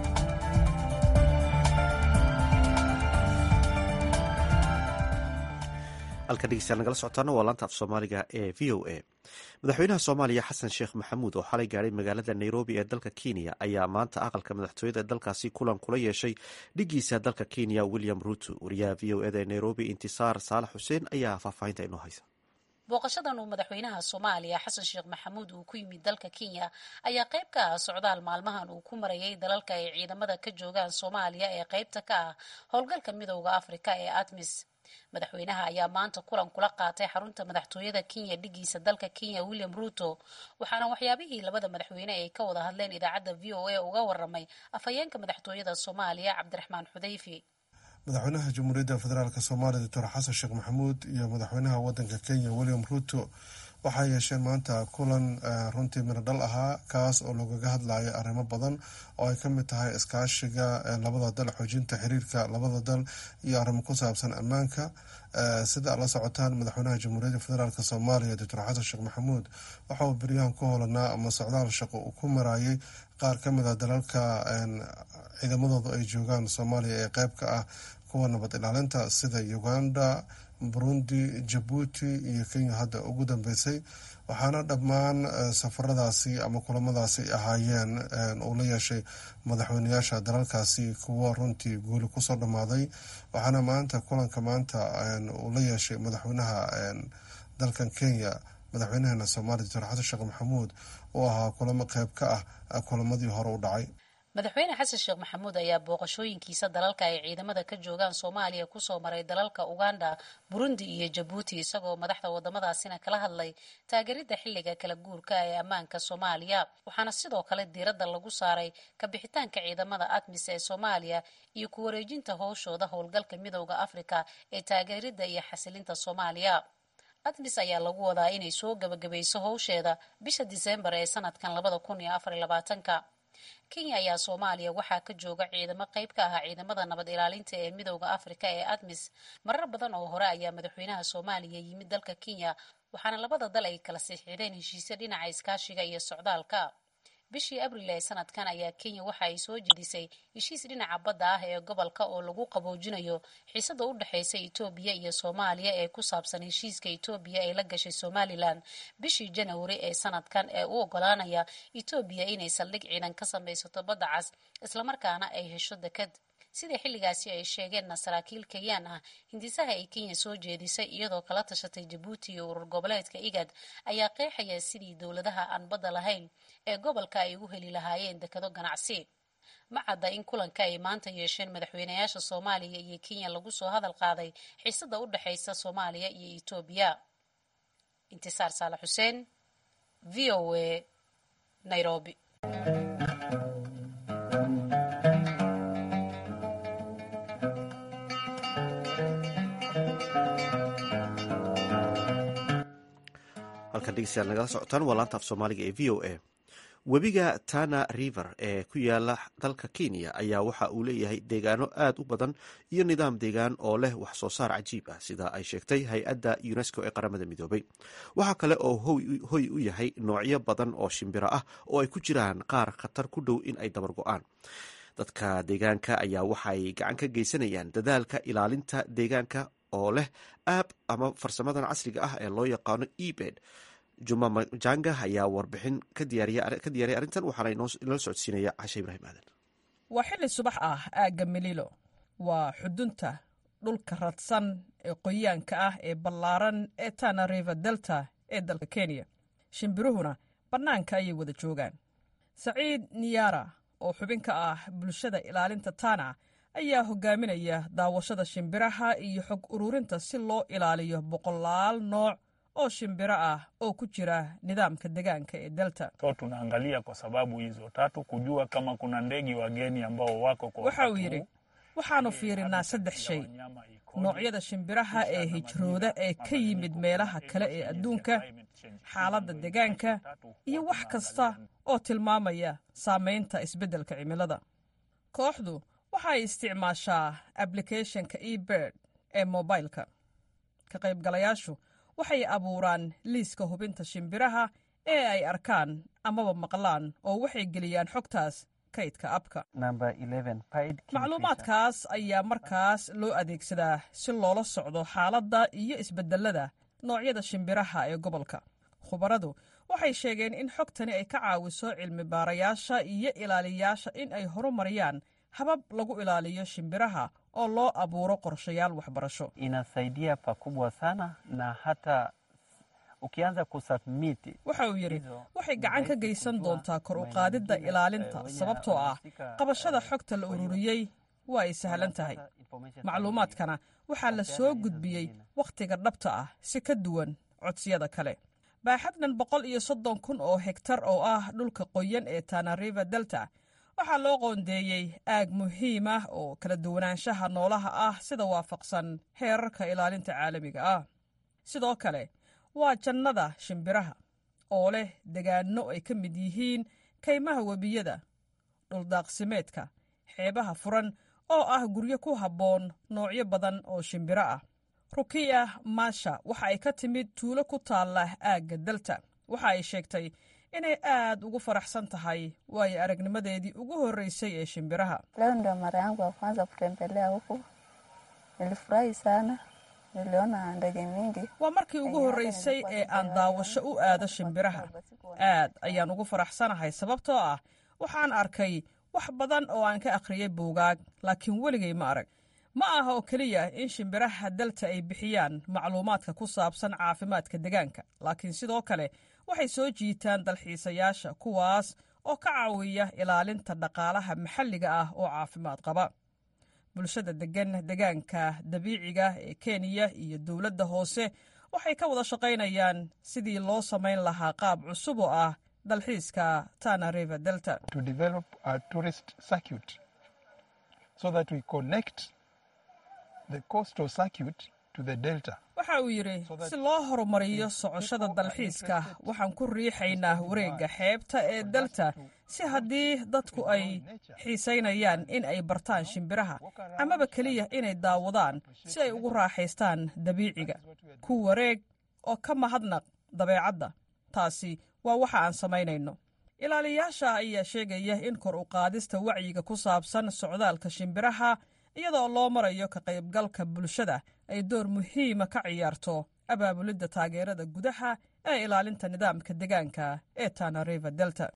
A: halka dhegeystayaal nagala socotaana waa laanta af soomaaliga ee v o a. madaxweynaha soomaaliya xasan sheekh maxamuud oo xalay gaadhay magaalada nairobi ee dalka kenya ayaa maanta aqalka madaxtooyada dalkaasi kulan kula yeeshay dhigiisa dalka kenya william ruto. wariyaha v o eda ee nairobi intisaar saalax xuseen ayaa faahfaahinta inoo haysa.
L: booqashadan uu madaxweynaha soomaaliya xasan sheekh maxamuud uu ku yimid dalka kenya ayaa qayb ka ah socdaal maalmahan uu ku marayay dalalka ay ciidamada ka joogaan soomaaliya ee qaybta ka ah howlgalka midowda afrika ee ATMIS. madaxweynaha ayaa maanta kulan kula qaatay xarunta madaxtooyada kenya dhigiisa dalka kenya william ruto, waxaana waxyaabihii labada madaxweyne ay ka wada hadleen idaacadda v o a uga waramay afhayeenka madaxtooyada soomaaliya cabdiraxmaan xudayfi.
M: madaxweynaha jamhuuriyadda federaalk soomaaliya doctor xasan sheekh maxamuud iyo madaxweynaha wadanka kenya william ruto waxay yeesheen maanta kulan runtii miradhal ahaa, kaas oo loogaga hadlayo arrimo badan oo ay ka mid tahay iskaashiga labada dal, xoojinta xiriirka labada dal iyo arrimo ku saabsan ammaanka. sida aad la socotaan, madaxweynaha jamhuuriyadda federaalk soomaaliya doctor xasan sheekh maxamuud waxa uu beryahan ku holanaa ama socdaal shaqo uu ku marayay qaar ka mid a dalalka ciidamadooda ay joogaan soomaaliya ee qayb ka ah kuwa nabad ilaalinta sida uganda, burundi, jabuuti iyo kenya hadda ugu dambeysay. waxaana dhammaan safaradaasi ama kulamadaasi ahaayeen uu la yeeshay madaxweyneyaasha dalalkaasi kuwa runtii guuli kusoo dhammaaday. waxaana maanta kulanka maanta uu la yeeshay madaxweynaha dalkan kenya, madaxweynahana soomaaliya doctor xasan sheekh maxamuud, oo ahaa kulamo qayb ka ah kulamadii hore u dhacay.
L: madaxweyne xasan sheekh maxamuud ayaa booqashooyinkiisa dalalka ay ciidamada ka joogaan soomaaliya kusoo maray dalalka uganda, burundi iyo jabuuti, isagoo madaxda wadamadaasina kala hadlay taageerida xilliga kala guurka ee ammaanka soomaaliya. waxaana sidoo kale diiradda lagu saaray kabixitaanka ciidamada ATMIS ee soomaaliya iyo ku wareejinta howshooda howlgalka midowda afrika ee taageerida iyo xasilinta soomaaliya. ATMIS ayaa lagu wadaa inay soo gabagabayso howsheeda bisha Diseembar ee sanadkan 2024. kenya ayaa soomaaliya waxaa ka jooga ciidamo qayb ka ah ciidamada nabad ilaalinta ee midowda afrika ee ATMIS. marar badan oo hore ayaa madaxweynaha soomaaliya yimid dalka kenya, waxaana labada dal ay kala siixideen heshiisyo dhinaca iskaashiga iyo socdaalka. bishii abriil ee sanadkan ayaa kenya waxa ay soo jedisay heshiis dhinaca badda ah ee gobolka oo lagu qaboojinayo xiisada u dhexeysa Itoobiya iyo Soomaaliya ee ku saabsan heshiiska Itoobiya ay la gashay Somaliland bishii January ee sanadkan ee u ogolaanaya Itoobiya inay saldhig ciidan ka samaysato badda cas isla markaana ay hesho dekad. sida xilligaasi ay sheegeen saraakiil Kenyan ah, hindisaha ay Kenya soo jeedisay iyadoo kala tashatay Djibouti iyo urur goboleedka IGAD ayaa qeexaya sidii dowladaha aan badda lahayn ee gobolka ay ugu heli lahaayeen dekado ganacsi. ma cadda in kulanka ay maanta yeesheen madaxweynayaasha Soomaaliya iyo Kenya lagu soo hadal qaaday xiisada u dhaxaysa Soomaaliya iyo Itoobiya. intisaar saalax xuseen, VOA, Nairobi.
A: halkan dhegeystayaal nagala socotaan waa laanta af soomaaliga ee v o a. webiga Tana River ee ku yaala dalka Kenya ayaa waxa uu leeyahay deegaano aad u badan iyo nidaam deegaan oo leh wax soo saar cajiib ah, sida ay sheegtay hay-adda UNESCO ee qaramada midoobay. waxaa kale oo hoy u yahay noocyo badan oo shimbiro ah oo ay ku jiraan qaar khatar ku dhow in ay dabar go-aan. dadka deegaanka ayaa waxay gacan ka geysanayaan dadaalka ilaalinta deegaanka oo leh aab ama farsamadan casriga ah ee loo yaqaano eBird juma majanga ayaa warbixin ka diyaariyay arrintan waxaana inala socodsiinaya cashe ibraahim aadan.
N: waa xilli subax ah aagga melilo waa xudunta dhulka radsan ee qoyaanka ah ee ballaaran ee Tana River Delta ee dalka Kenya. Shimbiruhuna bannaanka ayay wada joogaan. Saciid Niyara oo xubin ka ah bulshada ilaalinta Tana ayaa hogaaminaya daawashada shimbiraha iyo xog ururinta si loo ilaaliyo boqolaal nooc oo shimbiro ah oo ku jira nidaamka deegaanka ee Delta.
O: Tunaangalia kwa sababu hizo tatu kujua kama kuna ndege wageni ambao wako kwa
N: waxa uu yiri waxaanu fiirinaa 3 shay: noocyada shimbiraha ee hijrooda ee ka yimid meelaha kale ee adduunka, xaaladda deegaanka, iyo wax kasta oo tilmaamaya saameynta isbeddelka cimilada. Kooxdu waxay isticmaashaa applicationka eBird ee mobilka. Ka qaybgalayaashu waxay abuuraan liiska hubinta shimbiraha ee ay arkaan amaba maqlaan oo waxay geliyaan xogtaas kaydka abka. Macluumaadkaas ayaa markaas loo adeegsadaa si loola socdo xaaladda iyo isbeddelada noocyada shimbiraha ee gobolka. Khubaradu waxay sheegeen in xogtani ay ka caawiso cilmi baarayaasha iyo ilaaliyayaasha in ay horumariyaan habab lagu ilaaliyo shimbiraha oo loo abuuro qorshayaal waxbarasho.
P: Inasaidia pakubwa sana na hata ukianza kusubmit.
N: Waxa uu yiri waxay gacan ka geysan doontaa kor u qaadida ilaalinta sababtoo ah qabashada xogta la ururiyay waa ay sahlan tahay. Macluumaadkana waxaa la soo gudbiyey wakhtiga dhabta ah si ka duwan codsiyada kale. Baaxaddan 130,000 oo hektar oo ah dhulka qoyan ee Tana River Delta waxaa loo qoondeeyey aag muhiim ah oo kala duwanaanshaha noolaha ah sida waafaqsan heerarka ilaalinta caalamiga ah. Sidoo kale waa jannada shimbiraha oo leh deegaano ay ka mid yihiin kaymaha webiyada, dhuldaaqsimeedka, xeebaha furan oo ah guryo ku habboon noocyo badan oo shimbiro ah. Rukia Masha waxa ay ka timid tuulo ku taalla aagga Delta. Waxa ay sheegtay inay aad ugu faraxsan tahay waayo aragnimadeedii ugu horreysay ee shimbiraha.
Q: Leo ndio mara yangu ya kwanza kutembelea huko. Nilifurahi sana. Niliona ndege mingi.
N: Waa markii ugu horreysay ee aan daawasho u aado shimbiraha. Aad ayaan ugu faraxsanahay sababtoo ah waxaan arkay wax badan oo aan ka akhriyay buugaag, laakiin weligay ma arag. Ma aha oo keliya in shimbiraha Delta ay bixiyaan macluumaadka ku saabsan caafimaadka deegaanka, laakiin sidoo kale waxay soo jiitaan dalxiisayaasha kuwaas oo ka caawiya ilaalinta dhaqaalaha maxalliga ah oo caafimaad qaba. Bulshada degan deegaanka dabiiciga ee Kenya iyo dawladda hoose waxay ka wada shaqaynayaan sidii loo samayn lahaa qaab cusub oo ah dalxiiska Tana River Delta.
R: To develop a tourist circuit so that we connect the coastal circuit to the delta.
N: Waxa uu yiri si loo horumariyo socoshada dalxiiska waxaan ku riixaynaa wareegga xeebta ee Delta si haddii dadku ay xiisaynayaan in ay bartaan shimbiraha amaba kaliya inay daawadaan si ay ugu raaxaystaan dabiiciga ku wareeg oo ka mahadnaq dabeecadda. Taasi waa waxa aan samaynayno. Ilaaliyaasha ayaa sheegaya in kor u qaadista wacyiga ku saabsan socdaalka shimbiraha iyadoo loo marayo ka qaybgalka bulshada ay door muhiima ka ciyaarto abaabulidda taageerada gudaha ee ilaalinta nidaamka deegaanka ee Tana River Delta.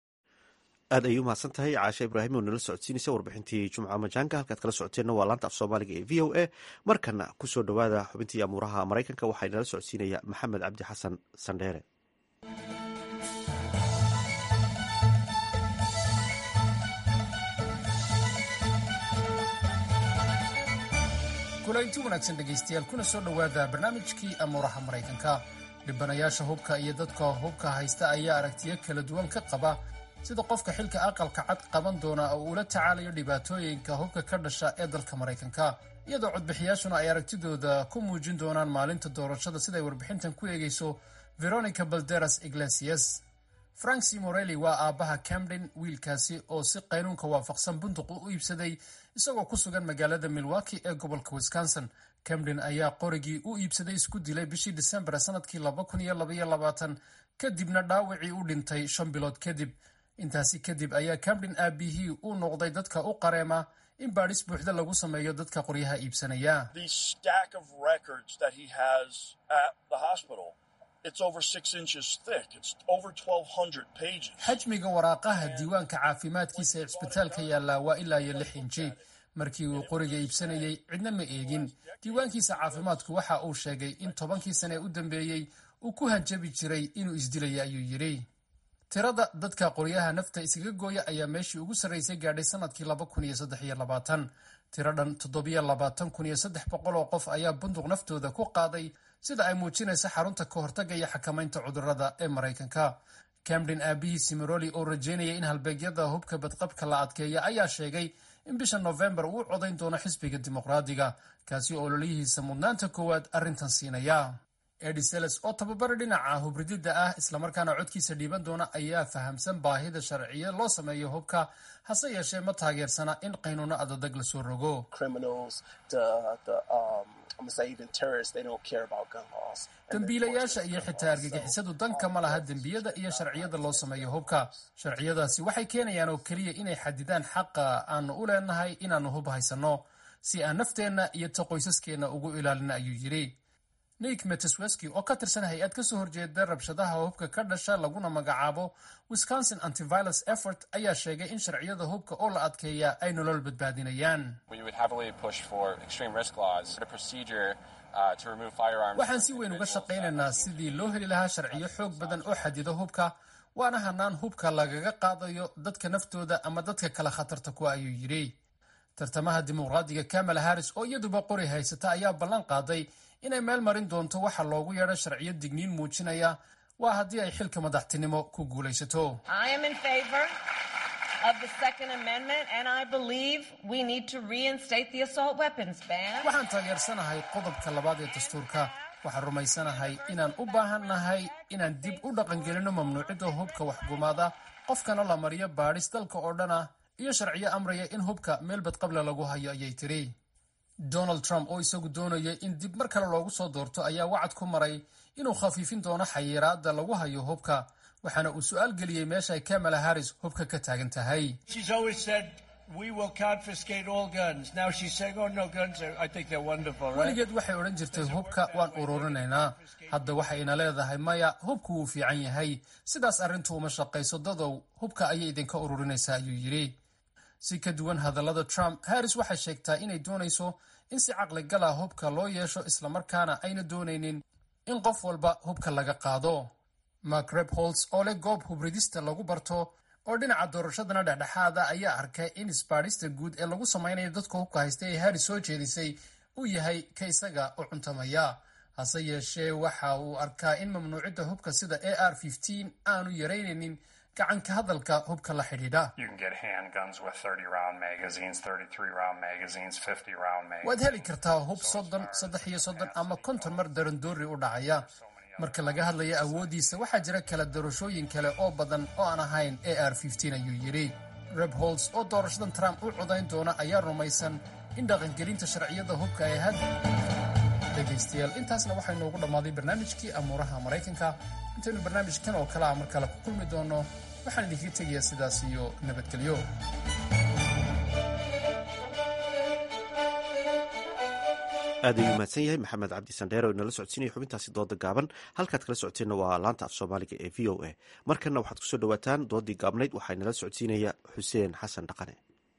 A: aad ayuu mahadsan tahay caashe ibraahim oo nala socodsiinaysa warbixintii jumca majaanka. halkaad kala socoteenna waa laanta af soomaaliga ee v o a. markana kusoo dhowaada xubintii amuuraha maraykanka waxaa nala socodsiinaya maxamed cabdi xasan sandheere.
S: kulanti wanaagsan dhegaystayaal kuna soo dhowaada barnaamijkii amuuraha maraykanka. dhibanayaasha hubka iyo dadka hubka haysta ayaa aragtiyo kala duwan ka qaba sida qofka xilka aqalka cad qaban doona oo ula tacaalayo dhibaatooyinka hubka ka dhasha ee dalka maraykanka, iyadoo codbixiyaashuna ay aragtidooda ku muujin doonaan maalinta doorashada siday warbixintan ku eegayso Veronica Balderas Iglesias. Frank C. Morelli waa aabbaha Camden, wiilkaasi oo si qaynuunka waafaqsan bunduq u iibsaday isagoo ku sugan magaalada Milwaukee ee gobolka Wisconsin. Camden ayaa qorigii u iibsaday isku dilay bishii Disembar sanadkii 2022 kadibna dhaawacii u dhintay 5 bilood kadib. intaasi kadib ayaa Camden aabihii u noqday dadka u qareema in baadhis buuxda lagu sameeyo dadka qoryaha iibsanaya.
T: The stack of records that he has at the hospital
S: xajmiga waraaqaha diiwaanka caafimaadkiisa ee cisbitaalka yaallaa waa ilaa iyo 6 inji. markii uu qoriga iibsanayey cidna ma eegin. diiwaankiisa caafimaadku waxa uu sheegay in 10kii sane u dambeeyey uu ku hanjabi jiray inuu isdilaya ayuu yidhi. tirada dadka qoryaha nafta iskaga gooya ayaa meeshii ugu sarraysay gaadhay sanadkii 2023. tiradhan 27,300 oo qof ayaa bunduq naftooda ku qaaday sida ay muujinaysa xarunta ka hortagga iyo xakamaynta cudurrada ee Maraykanka. Camden aabihii Simiroli oo rajeynaya in halbeegyada hubka badqabka la adkeeya ayaa sheegay in bisha November uu codayn doono xisbiga dimuqraadiga, kaasi oo ololihiisa mudnaanta koowaad arrintan siinaya. Eddie Seles oo tababare dhinaca hubridida ah islamarkaana codkiisa dhiiban doona ayaa fahamsan baahida sharciye loo sameeyo hubka, hase yeeshee ma taageersana in qaynuuno adadag la soo rogo. dambiilayaasha iyo xitaa argagixisadu danka ma laha dembiyada iyo sharciyada loo sameeyo hubka. sharciyadaasi waxay keenayaan oo keliya inay xadidaan xaqa aanu u leenahay inaannu hub haysanno si aan nafteenna iyo ta qoysaskeenna ugu ilaalina ayuu yidhi. Nick Metesweski oo ka tirsan hay-ad ka soo horjeeda rabshadaha hubka ka dhasha laguna magacaabo Wisconsin Anti-Violence Effort ayaa sheegay in sharciyada hubka oo la adkeeya ay nolol badbaadinayaan. waxaan si weyn uga shaqaynaynaa sidii loo heli lahaa sharciyo xoog badan oo xadido hubka, waana hanaan hubka lagaga qaadayo dadka naftooda ama dadka kale khatarta ku ayuu yidhi. tartamaha dimuqraadiga Kamala Harris oo iyaduba qori haysata ayaa ballan qaaday inay meel marin doonto waxa loogu yeedho sharciyo digniin muujinaya waa haddii ay xilka madaxtinimo ku guulaysato. waxaan taageersanahay qodobka labaad ee dastuurka. waxaan rumaysanahay inaan u baahannahay inaan dib u dhaqangelino mamnuucidda hubka waxgumaada, qofkana la mariyo baadhis dalka oo dhan ah iyo sharciyo amraya in hubka meel badqable lagu hayo ayay tiri. Donald Trump oo isagu doonaya in dib mar kale loogu soo doorto ayaa wacad ku maray inuu khafiifin doono xayiraadda lagu hayo hubka, waxaana uu su'aal geliyey meesha ay Kamala Harris hubka ka taagan tahay. weligeed waxay odhan jirtay hubka waan ururinaynaa, hadda waxayna leedahay maya, hubku wuu fiican yahay. sidaas arrintu uma shaqayso dadow, hubka ayay idinka ururinaysaa ayuu yidhi. si ka duwan hadallada Trump, Harris waxay sheegtaa inay doonayso in si caqligala hubka loo yeesho islamarkaana ayna doonaynin in qof walba hubka laga qaado. Mark Rebholz oo leh goob hubridista lagu barto oo dhinaca doorashadana dhexdhexaada ayaa arkay in isbaadhista guud ee lagu samaynayo dadka hubka haysta ee Harris soo jeedisay uu yahay ka isaga u cuntamaya. hase yeeshee waxa uu arkaa in mamnuucidda hubka sida AR-15 aanu yaraynaynin gacan ka hadalka hubka la xidhiidha. waad heli kartaa hub 30, 33 ama 50 mar darandoori u dhacaya. marka laga hadlayo awooddiisa waxaa jira kala doorashooyin kale oo badan oo aan ahayn AR-15 ayuu yidhi. Rebholz oo doorashadan Trump u codayn doona ayaa rumaysan in dhaqangelinta sharciyada hubka ay had dhegaystayaal intaasna waxay noogu dhammaaday barnaamijkii amuuraha Maraykanka. intaynu barnaamijkan oo kale mar kale ku kulmi doono waxaan idinkaga tegayaa sidaas iyo nabadgelyo.
A: aad ayuu mahadsan yahay maxamed cabdi sandheer oo inala socodsiinaya xubintaasi dooda gaaban. halkaad kala socoteenna waa laanta af soomaaliga ee v o a. markanna waxaad kusoo dhawaataan doodii gaabnayd waxaa inala socodsiinaya xuseen xasan dhaqane.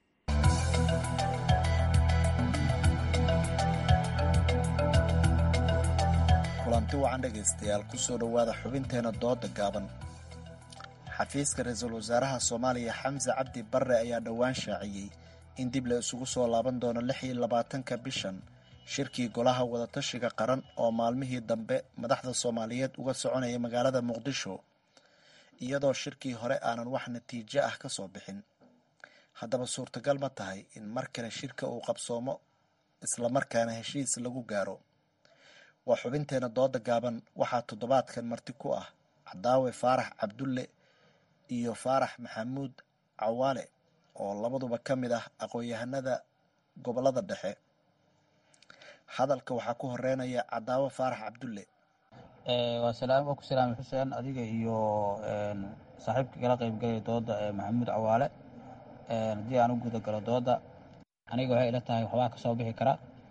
T: kulanti wacan dhegaystayaal kusoo dhowaada xubinteena dooda gaaban. xafiiska ra-iisul wasaaraha soomaaliya xamse cabdi barre ayaa dhowaan shaaciyey in dib la isugu soo laaban doono 26 bishan shirkii golaha wadatashiga qaran oo maalmihii dambe madaxda soomaaliyeed uga soconaya magaalada muqdisho, iyadoo shirkii hore aanan wax natiijo ah ka soo bixin. haddaba suurtagal ma tahay in mar kale shirka uu qabsoomo islamarkaana heshiis lagu gaaro? waa xubinteena dooda gaaban. waxaa toddobaadkan marti ku ah cadaawe faarax cabdulle iyo faarax maxamuud cawaale oo labaduba ka mid ah aqoon-yahanada gobolada dhexe. hadalka waxaa ku horeynaya cadaawe faarax cabdulle.
U: waa ku salaamay xuseen adiga iyo saaxiibka kala qaybgalaya dooda maxamuud cawaale. haddii aan u guda galo dooda, aniga waxay ila tahay waxbaa ka soo bixi kara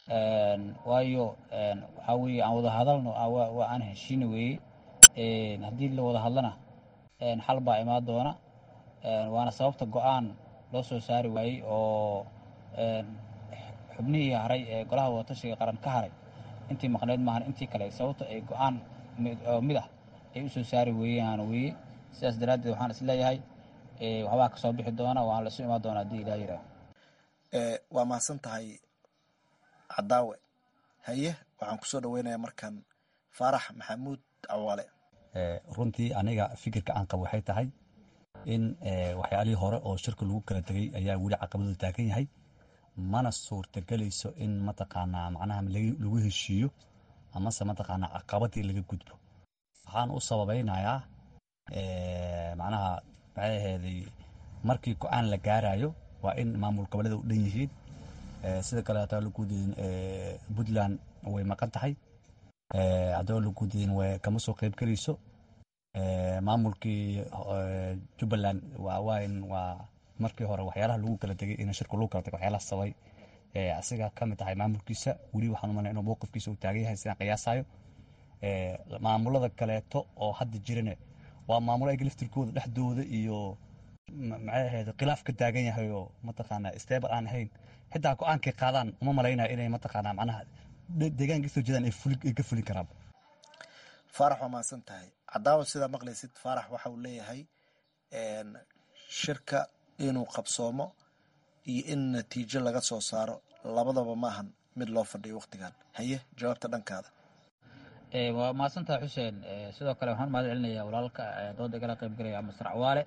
U: waayo waxaa weeye aan wada hadalno waa aan heshiina weeye haddii la wada hadlana xal baa imaan doona waana sababta go-aan loo soo saari waayey oo xubnihii haray ee golaha wadatashiga qaran ka haray intii maqneyd maahan intii kale sababta ay go-aan mid ah ay u soo saari weeyaan weeye sidaas daraaddeed waxaan isleeyahay waxbaa ka soo bixi doona waan la isu imaan doona haddii ilaah yidhaah
T: waa mahadsan tahay cadaawe haye waxaan kusoo dhaweynayaa markan faarax maxamuud cawaale
C: runtii aniga fikirka aan qabo waxay tahay in waxyaalihii hore oo shirka lagu kala tegey ayaa weli caqabadu taagan yahay mana suurtagelayso in mataqaanaa macnaha lagu heshiiyo amase mataqaanaa caqabadii laga gudbo waxaan u sababaynayaa macnaha maxay aheeday markii go-aan la gaarayo waa in maamul goboleeda u dhan yihiin sida kale hataa lagu diidin puntland way maqan tahay haddaba lagu diidin way kama soo qayb gelayso maamulkii jubbaland waa markii hore waxyaalaha lagu kala tegay in shirku lagu kala tegay waxyaalaha sabay asiga ka mid tahay maamulkiisa weli waxaan u malay inuu mowqifkiisa uu taagan yahay sidaan qiyaasayo maamulada kaleeto oo hadda jirane waa maamulo ayaga laftirkooda dhexdooda iyo maxay ahayd khilaaf ka taagan yahay oo mataqaanaa stable aan ahayn xitaa go-aankay qaadaan uma malaynaya inay mataqaanaa macnaha deegaanka soo jeedaan ay ka fulin karaan
T: faarax waa mahadsan tahay cadaawa sidaa maqlaysid faarax waxa uu leeyahay shirka inuu qabsoomo iyo in natiijo laga soo saaro labadaba maahan mid loo fadhiyo waktigan haye jawaabta dhankaada
U: waa mahadsantahay xuseen sidoo kale waxaan mahad celinayaa walaalka dooda igala qayb galaya master cawaale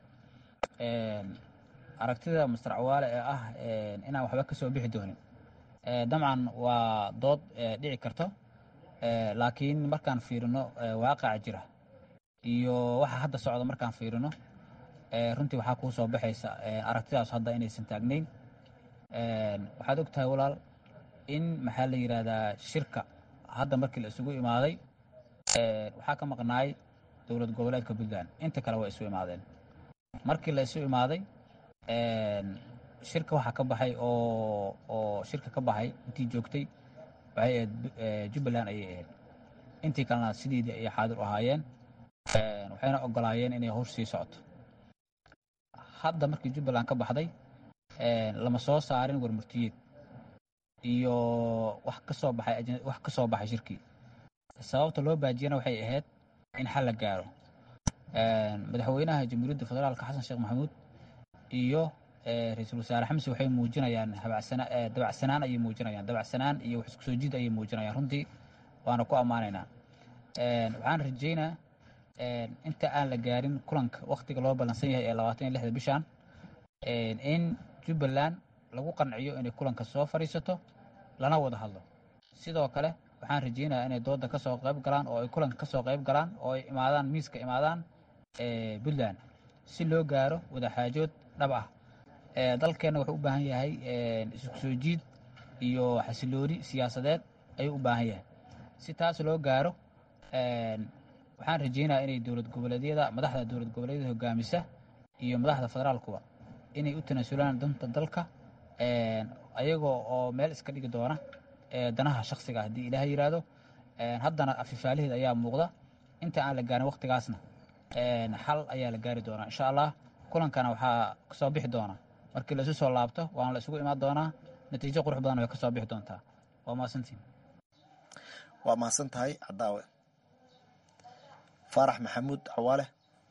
U: aragtida master cawaale ee ah inaan waxba ka soo bixi doonin dabcan waa dood dhici karto laakiin markaan fiirino waaqaca jira iyo waxa hadda socda markaan fiirino runtii waxaa kuu soo baxaysa aragtidaas hadda inaysan taagnayn waxaad og tahay walaal in maxaa la yidhaahdaa shirka hadda markii la isugu imaaday waxaa ka maqnaay dowlad goboleedka puntland inta kale waa isu imaadeen markii la isu imaaday shirka waxaa ka baxay oo shirka ka baxay intii joogtay waxay ahayd jubbaland ayay ahayd intii kalena sideedii ayay xaadir u ahaayeen waxayna ogolaayeen inay howsh sii socoto hadda markii jubbaland ka baxday lama soo saarin warmurtiyeed iyo wax ka soo baxay shirkii sababta loo baajiyana waxay ahayd in xal la gaaro madaxweynaha jamhuuriyadda federaalka xasan sheekh maxamuud iyo ra-iisul wasaare xamse waxay muujinayaan dabacsanaan ayay muujinayaan dabacsanaan iyo wax isku soo jiid ayay muujinayaan runtii waana ku ammaanaynaa waxaan rajaynaa inta aan la gaarin kulanka waktiga loo ballansan yahay ee 26 bishan in jubbaland lagu qanciyo inay kulanka soo fadhiisato lana wada hadlo sidoo kale waxaan rajaynayaa inay dooda ka soo qayb galaan oo ay kulanka ka soo qayb galaan oo ay imaadaan miiska imaadaan puntland si loo gaaro wadaxaajood dhab ah dalkeenna wuxuu u baahan yahay isku soo jiid iyo xasilooni siyaasadeed ayuu u baahan yahay si taas loo gaaro waxaan rajaynayaa inay dowlad goboleedyada madaxda dowlad goboleedyada hogaamisa iyo madaxda federaalkuba inay u tanaasulaan danta dalka ayagoo oo meel iska dhigi doona danaha shaksiga haddii ilaah yidhaahdo haddana afifaalaheed ayaa muuqda inta aan la gaarin waktigaasna xal ayaa la gaari doonaa insha allah kulankana waxaa kasoo bixi doona markii la isu soo laabto waana la isugu imaan doonaa natiijo qurux badan way kasoo bixi doontaa waa mahadsantiin
T: waa mahadsan tahay cadaawe faarax maxamuud cawaale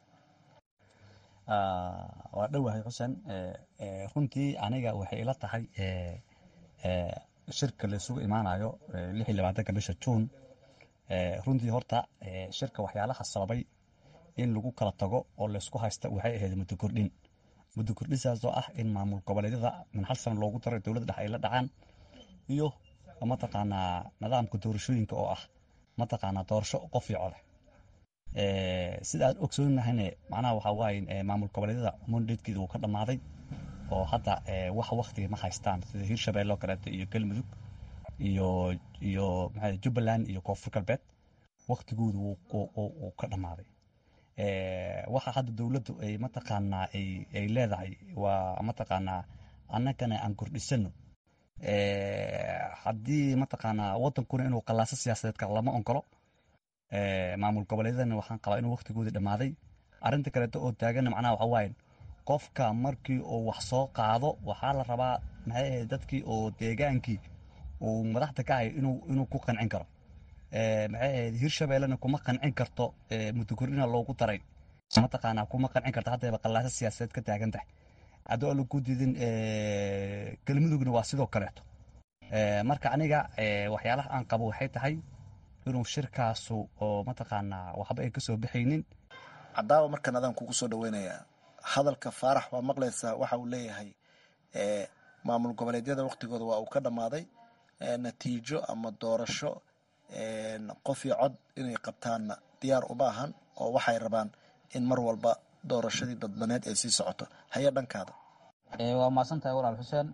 C: waa dhowahay xuseen runtii aniga waxay ila tahay shirka la isugu imaanayo 26 bisha juun runtii horta shirka waxyaalaha sababay in lagu kala tago oo laysku haysta waxay ahayd muddo kordhisaas oo ah in maamul goboleedyada min hal sano loogu daray dowladda dhexe ay la dhacaan iyo mataqaanaa nidaamka doorashooyinka oo ah mataqaanaa doorasho qof iyo cod sida aad ogsoonnahayne macnaha waxaa waaye maamul goboleedyada mandatekeeda uu ka dhammaaday oo hadda wax waktiga ma haystaan sida hirshabelle oo kaleeto iyo galmudug iyo maxaa jubbaland iyo koonfur galbeed waktigoodu uu ka dhammaaday waxa hadda dowladdu ay mataqaanaa ay leedahay waa mataqaanaa annagana aan kordhisano haddii mataqaanaa wadankuna inuu qallaaso siyaasadeedka lama onkolo. Maamul goboleedyadana waxaan qabaa inuu waqtigoodii dhammaaday. Arrinta kaleeto oo taaganna macnaha waxa waaye qofka markii uu wax soo qaado waxaa la rabaa maxay ahayd dadkii oo deegaankii uu madaxda ka ahay inuu ku qancin karo. maxay ahayd Hirshabeellena kuma qancin karto muddo kordhina loogu daray mataqaanaa kuma qancin karto haddaba qallaaso siyaasadeed ka taagan tahay. haddii aan lagu diidin galmudugna waa sidoo kaleeto. marka aniga waxyaalaha aan qabo waxay tahay inuu shirkaasu oo mataqaanaa waxba ay ka soo bixaynin.
T: Cadaawa markan adaan kugu soo dhaweynayaa hadalka Faarax waa maqlaysaa waxa uu leeyahay maamul goboleedyada waqtigooda waa uu ka dhammaaday natiijo ama doorasho qof iyo cod inay qabtaanna diyaar u baahan oo waxay rabaan in mar walba doorashadii dadbaneed ay sii socoto. haya dhankaada.
U: waa maasantahay walaal Xuseen.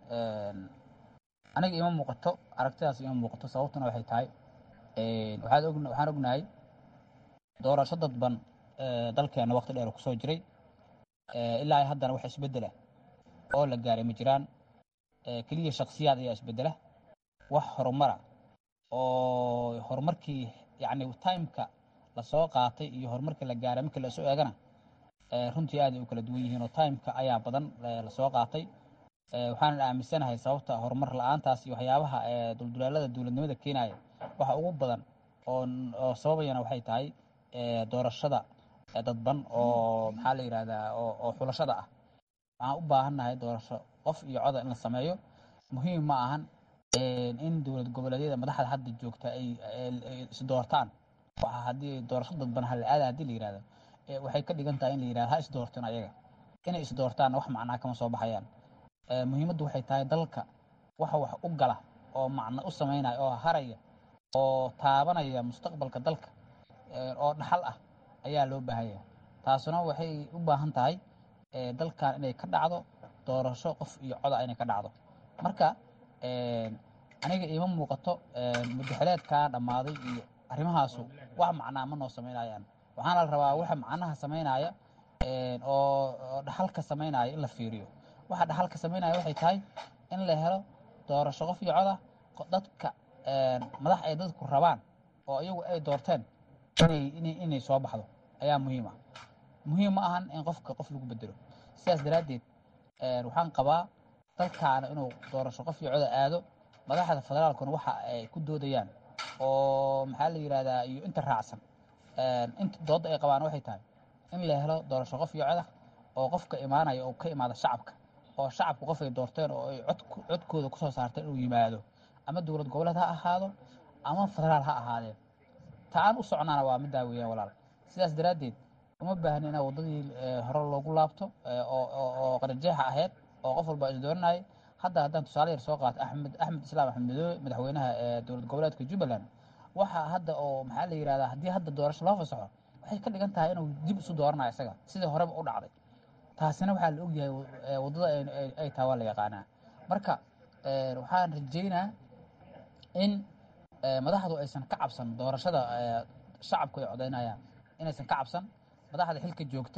U: aniga ima muuqato aragtidaas ima muuqato sababtuna waxay tahay waxaan ognahay doorasho dadban dalkeena waqti dheer ku soo jiray ilaa haddana wax isbedela oo la gaaray ma jiraan. kaliya shakhsiyaad ayaa isbedela wax horumara oo horumarkii yacni timeka la soo qaatay iyo horumarkii la gaaray markii la soo eegana runtii aad ay u kala duwan yihiin oo timeka ayaa badan la soo qaatay. waxaan aaminsanahay sababta horumar la'aantaas iyo waxyaabaha duldulaalada dowladnimada keenaya waxa ugu badan oo sababayana waxay tahay doorashada dadban oo maxaa la yiraahdaa oo xulashada ah. waxaan u baahannahay doorasho qof iyo cod in la sameeyo. muhiim ma ahan in dowlad goboleedyada madaxda hadda joogta ay is doortaan. waxa haddii doorasho dadban hal aad hadii la yiraahdo waxay ka dhigan tahay in la yiraahdo ha is doortaan ayaga inay is doortaan wax macna kama soo baxayaan. muhiimaddu waxay tahay dalka waxa wax u gala oo macna u sameynaya oo haraya oo taabanaya mustaqbalka dalka oo dhaxal ah ayaa loo baahaya. taasuna waxay u baahan tahay dalkan inay ka dhacdo doorasho qof iyo cod inay ka dhacdo. marka aniga ima muuqato muddaxileedka dhammaaday iyo arrimahaasu wax macnaa ma noo sameynayaan. waxaana la rabaa waxa macnaha sameynaya oo dhaxalka sameynaya in la fiiriyo. waxa dhaxalka sameynaya waxay tahay in la helo doorasho qof iyo cod dadka madax ay dadku rabaan oo iyagu ay doorteen inay soo baxdo ayaa muhiim ah. muhiim ma ahan in qofka qof lagu bedelo. sidaas daraaddeed waxaan qabaa dalkaana inuu doorasho qof iyo cod aado. madaxda federaalkuna waxa ay ku doodayaan oo maxaa la yiraahdaa iyo inta raacsan inta doodda ay qabaan waxay tahay in la helo doorasho qof iyo cod oo qofka imaanaya oo ka imaada shacabka oo shacabku qof ay doorteen oo ay codkooda ku soo saarteen inuu yimaado ama dowlad goboleed ha ahaado ama federaal ha ahaadeen. taan u socnaana waa middaa weeyaan walaal. sidaas daraaddeed uma baahna in wadadii hore loogu laabto oo qarajeexa ahayd oo qof walba is dooranayay. haddaan tusaale yar soo qaato axmed islaam axmed madoobe madaxweynaha dowlad goboleedka Jubbaland waxa hadda oo maxaa la yiraahdaa haddii hadda doorasho loo fasaxo waxay ka dhigan tahay inuu dib isu dooranayo isaga sidii horeba u dhacday. taasina waxaa la ogyahay wadada ay tahay waa la yaqaanaa. marka waxaan rajeynaa in madaxdu aysan ka cabsan doorashada shacabku ay codeynayaan inaysan ka cabsan. madaxda xilka joogta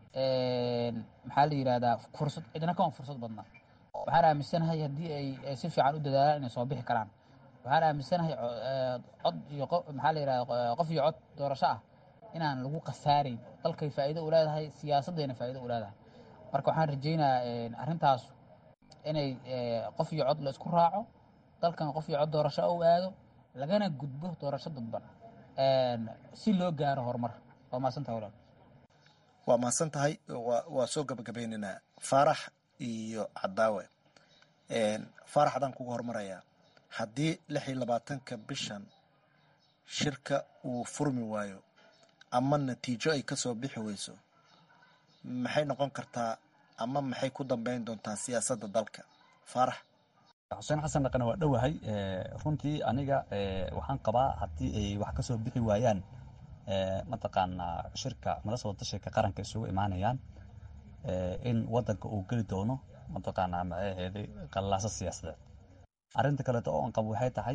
U: maxaa la yiraahdaa fursad cidna kama fursad badna. waxaan aaminsanahay haddii ay si fiican u dadaalaan inay soo bixi karaan. waxaan aaminsanahay cod iyo maxaa la yiraahdaa qof iyo cod doorasho ah inaan lagu qasaareyn. dalkay faa'iido u leedahay siyaasaddeena faa'iido u leedahay. marka waxaan rajeynayaa arrintaas inay qof iyo cod la isku raaco dalkan qof iyo cod doorasho u aado lagana gudbo doorasho dadban si loo gaaro horumar. waa maasantahay walaal.
T: waa maasantahay. waa soo gabagabaynaynaa Faarax iyo Cadaawe. Faarax adaan kugu hormarayaa haddii 26 bishan shirka uu furmi waayo ama natiijo ay ka soo bixi weyso maxay noqon kartaa ama maxay ku dambeyn doontaa siyaasadda dalka? Faarax.
C: xuseen xasan dhaqan waa dhowahay. runtii aniga waxaan qabaa haddii ay wax ka soo bixi waayaan mataqaanaa shirka madasha wadashirka qaranka isugu imaanayaan in wadanka uu geli doono mataqaanaa maxay qallaaso siyaasadeed. arrinta kaleeto oo aan qabo waxay tahay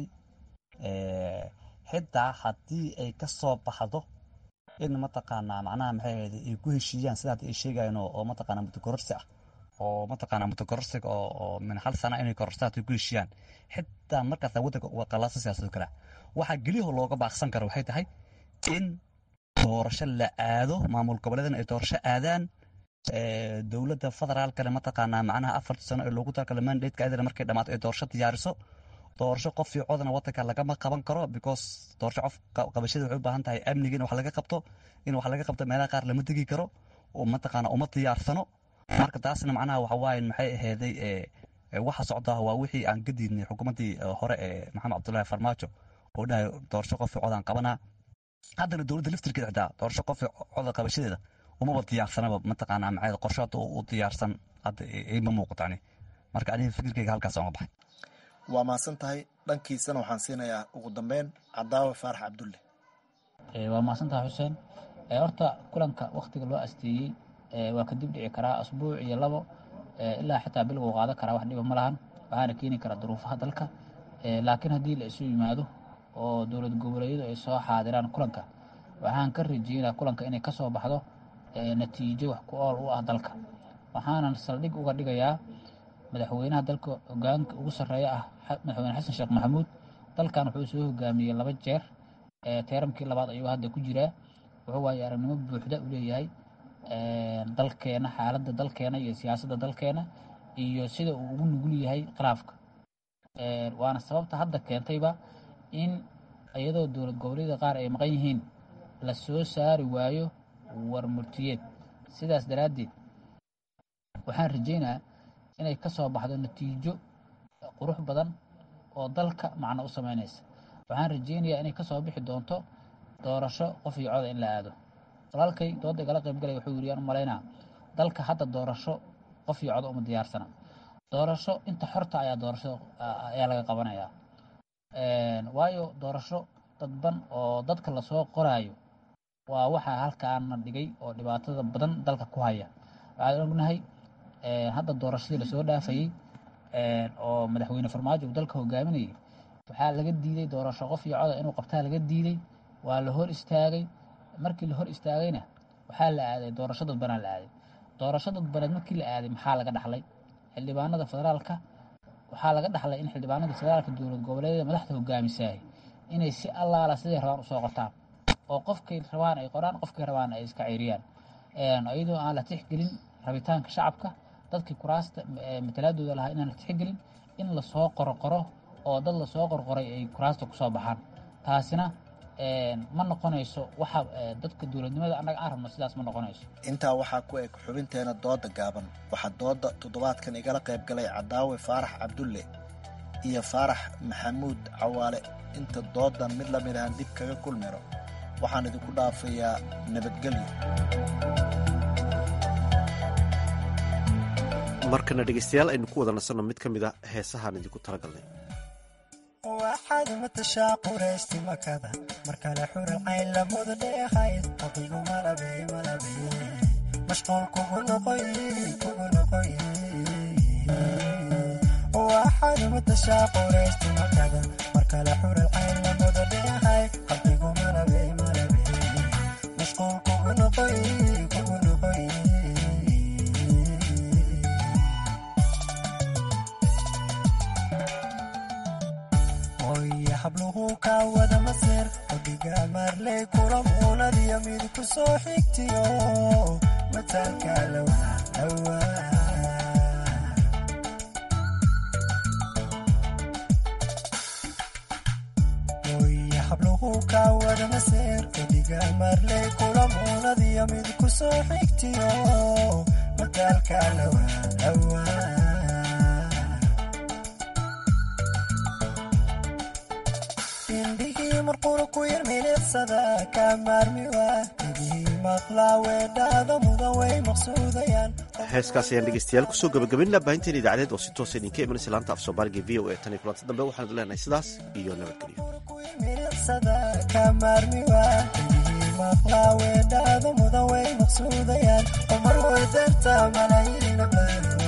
C: xitaa haddii ay ka soo baxdo in mataqaanaa macnaha maxay ay ku heshiiyaan sidaad ay sheegayaan oo mataqaanaa muddo kororsi ah oo mataqaanaa mutakororsiga oo min hal sana inay kororsato ku heshiiyaan xitaa markaas waddanka waa qalaasa siyaasado kale waxaa geliyaho looga baaqsan karo waxay tahay in doorasho la aado maamul goboleedan ay doorasho aadaan dowladda federaalkana mataqaanaa macnaha 4 sano ee loogu talagalay mandate-ka ayadana markay dhamaato ay doorasho diyaariso doorasho qof iyo codna waddanka lagama qaban karo because doorasho qof qabashada waxay u baahan tahay amniga in wax laga qabto meelaha qaar lama degi karo oo mataqaanaa uma diyaarsano marka taasna macnaha waxa waaye maxay aheeday waxa socdaa waa wixii aan ka diidnay xukuumaddii hore ee maxamed cabdullaahi farmaajo oo dhahay doorasho qof iyo cod aan qabanaa haddana dowladda laftirkeeda xitaa doorasho qof iyo cod qabashadeeda umaba diyaarsanaba mataqaanaa maxay qorshaada u diyaarsan hadda ima muuqatani marka aniga fikirkayga halkaas aan baxay
T: waa maasan tahay dhankiisana waxaan siinayaa ugu dambeyn Cadaawe Faarax Cabdulle
U: waa maasan tahay Xuseen horta kulanka waqtiga loo asteeyay waa ka dib dhici karaa asbuuc iyo labo ilaa xitaa bil uu qaadan karaa wax dhib ma lahan waxaana keeni kara duruufaha dalka laakiin haddii la isu yimaado oo dowlad goboleedyadu ay soo xaadiraan kulanka waxaan ka rajeynayaa kulanka inay ka soo baxdo natiijo wax ku ool u ah dalka waxaanan saldhig uga dhigayaa madaxweynaha dalka hogaanka ugu sarreeya ah madaxweyne xasan sheekh maxamuud dalkan wuxuu soo hogaamiyey 2 jeer teeramkii labaad ayuu hadda ku jiraa wuxuu waaye aragnimo buuxda u leeyahay dalkeena xaaladda dalkeena iyo siyaasadda dalkeena iyo sida uu ugu nugul yahay khilaafka waana sababta hadda keentayba in iyadoo dowlad goboleedyada qaar ay maqan yihiin la soo saari waayo war murtiyeed sidaas daraaddeed waxaan rajeynayaa inay ka soo baxdo natiijo qurux badan oo dalka macno u samaynaysa waxaan rajeynayaa inay ka soo bixi doonto doorasho qof iyo cod in la aado walaalkay dooda igala qayb galay wuxuu yiri aan malaynaa dalka hadda doorasho qof iyo cod uma diyaarsana doorasho inta xorta ayaa laga qabanayaa waayo doorasho dadban oo dadka la soo qoraayo waa waxa halkaana dhigay oo dhibaatada badan dalka ku haya waxaan ognahay hadda doorashadii la soo dhaafayay oo madaxweyne farmaajo uu dalka hogaaminayay waxaa laga diiday doorasho qof iyo cod inuu qabtaa laga diiday waa la hor istaagay markii la hor istaagayna waxaa la aaday doorasho dadbanaa la aaday doorasho dadbaneed markii la aaday maxaa laga dhaxlay xildhibaanada federaalka waxaa laga dhaxlay in xildhibaanada federaalka dowlad goboleedyada madaxda hogaamisaay inay si allaala siday rabaan usoo qortaan oo qofkay rabaan ay qoraan qofkay rabaan ay iska ceyriyaan iyadoo aan la tixgelin rabitaanka shacabka dadkii kuraasta matalaadooda lahaa inaan la tixgelin in lasoo qorqoro oo dad lasoo qorqoray ay kuraasta kusoo baxaan taasina ma noqonayso waxa dadka dowladnimada annaga aan rabno sidaas ma noqonayso
T: intaa waxaa ku eg xubinteena dooda gaaban waxaa dooda toddobaadkan igala qayb galay Cadaawe Faarax Cabdulle iyo Faarax Maxamuud Cawaale inta doodan mid la mid ah dib kaga kulmiro waxaan idinku dhaafayaa nabadgelyo
A: markana dhegeystayaal aynu ku wada nasanno mid ka mid a heesahaan idinku talagalnay
D: waxaad matashaa quraysti makada markale xural cayn lamuda dheehay aqigu malabey mashquul kugu noqoy waxaad matashaa quraysti makada markale xural cayn lamuda dheehay aqigu malabey mashquul kugu noqoy habluhu ka wada masir odiga marley kula muunadiyo mid ku soo xigtiyo mataalka lawa habluhu ka wada masir odiga marley kula muunadiyo mid ku soo xigtiyo mataalka lawa marqura ku yarmileedsada ka maarmiwa idii maqlaawe dhaada mudan way maqsuudayaan
A: heeskaas ayaan dhegeystayaal kusoo gabagabaynaa baahinteen idaacadeed oo si toosa idinka imanaysa laanta af soomaaliga v o a tan iyo kulanta dambe waxaan leenahay sidaas iyo nabadgelyo
D: ka maarmiwa idii maqlaawe dhaada mudan way maqsuudayaan mar way darta malayiina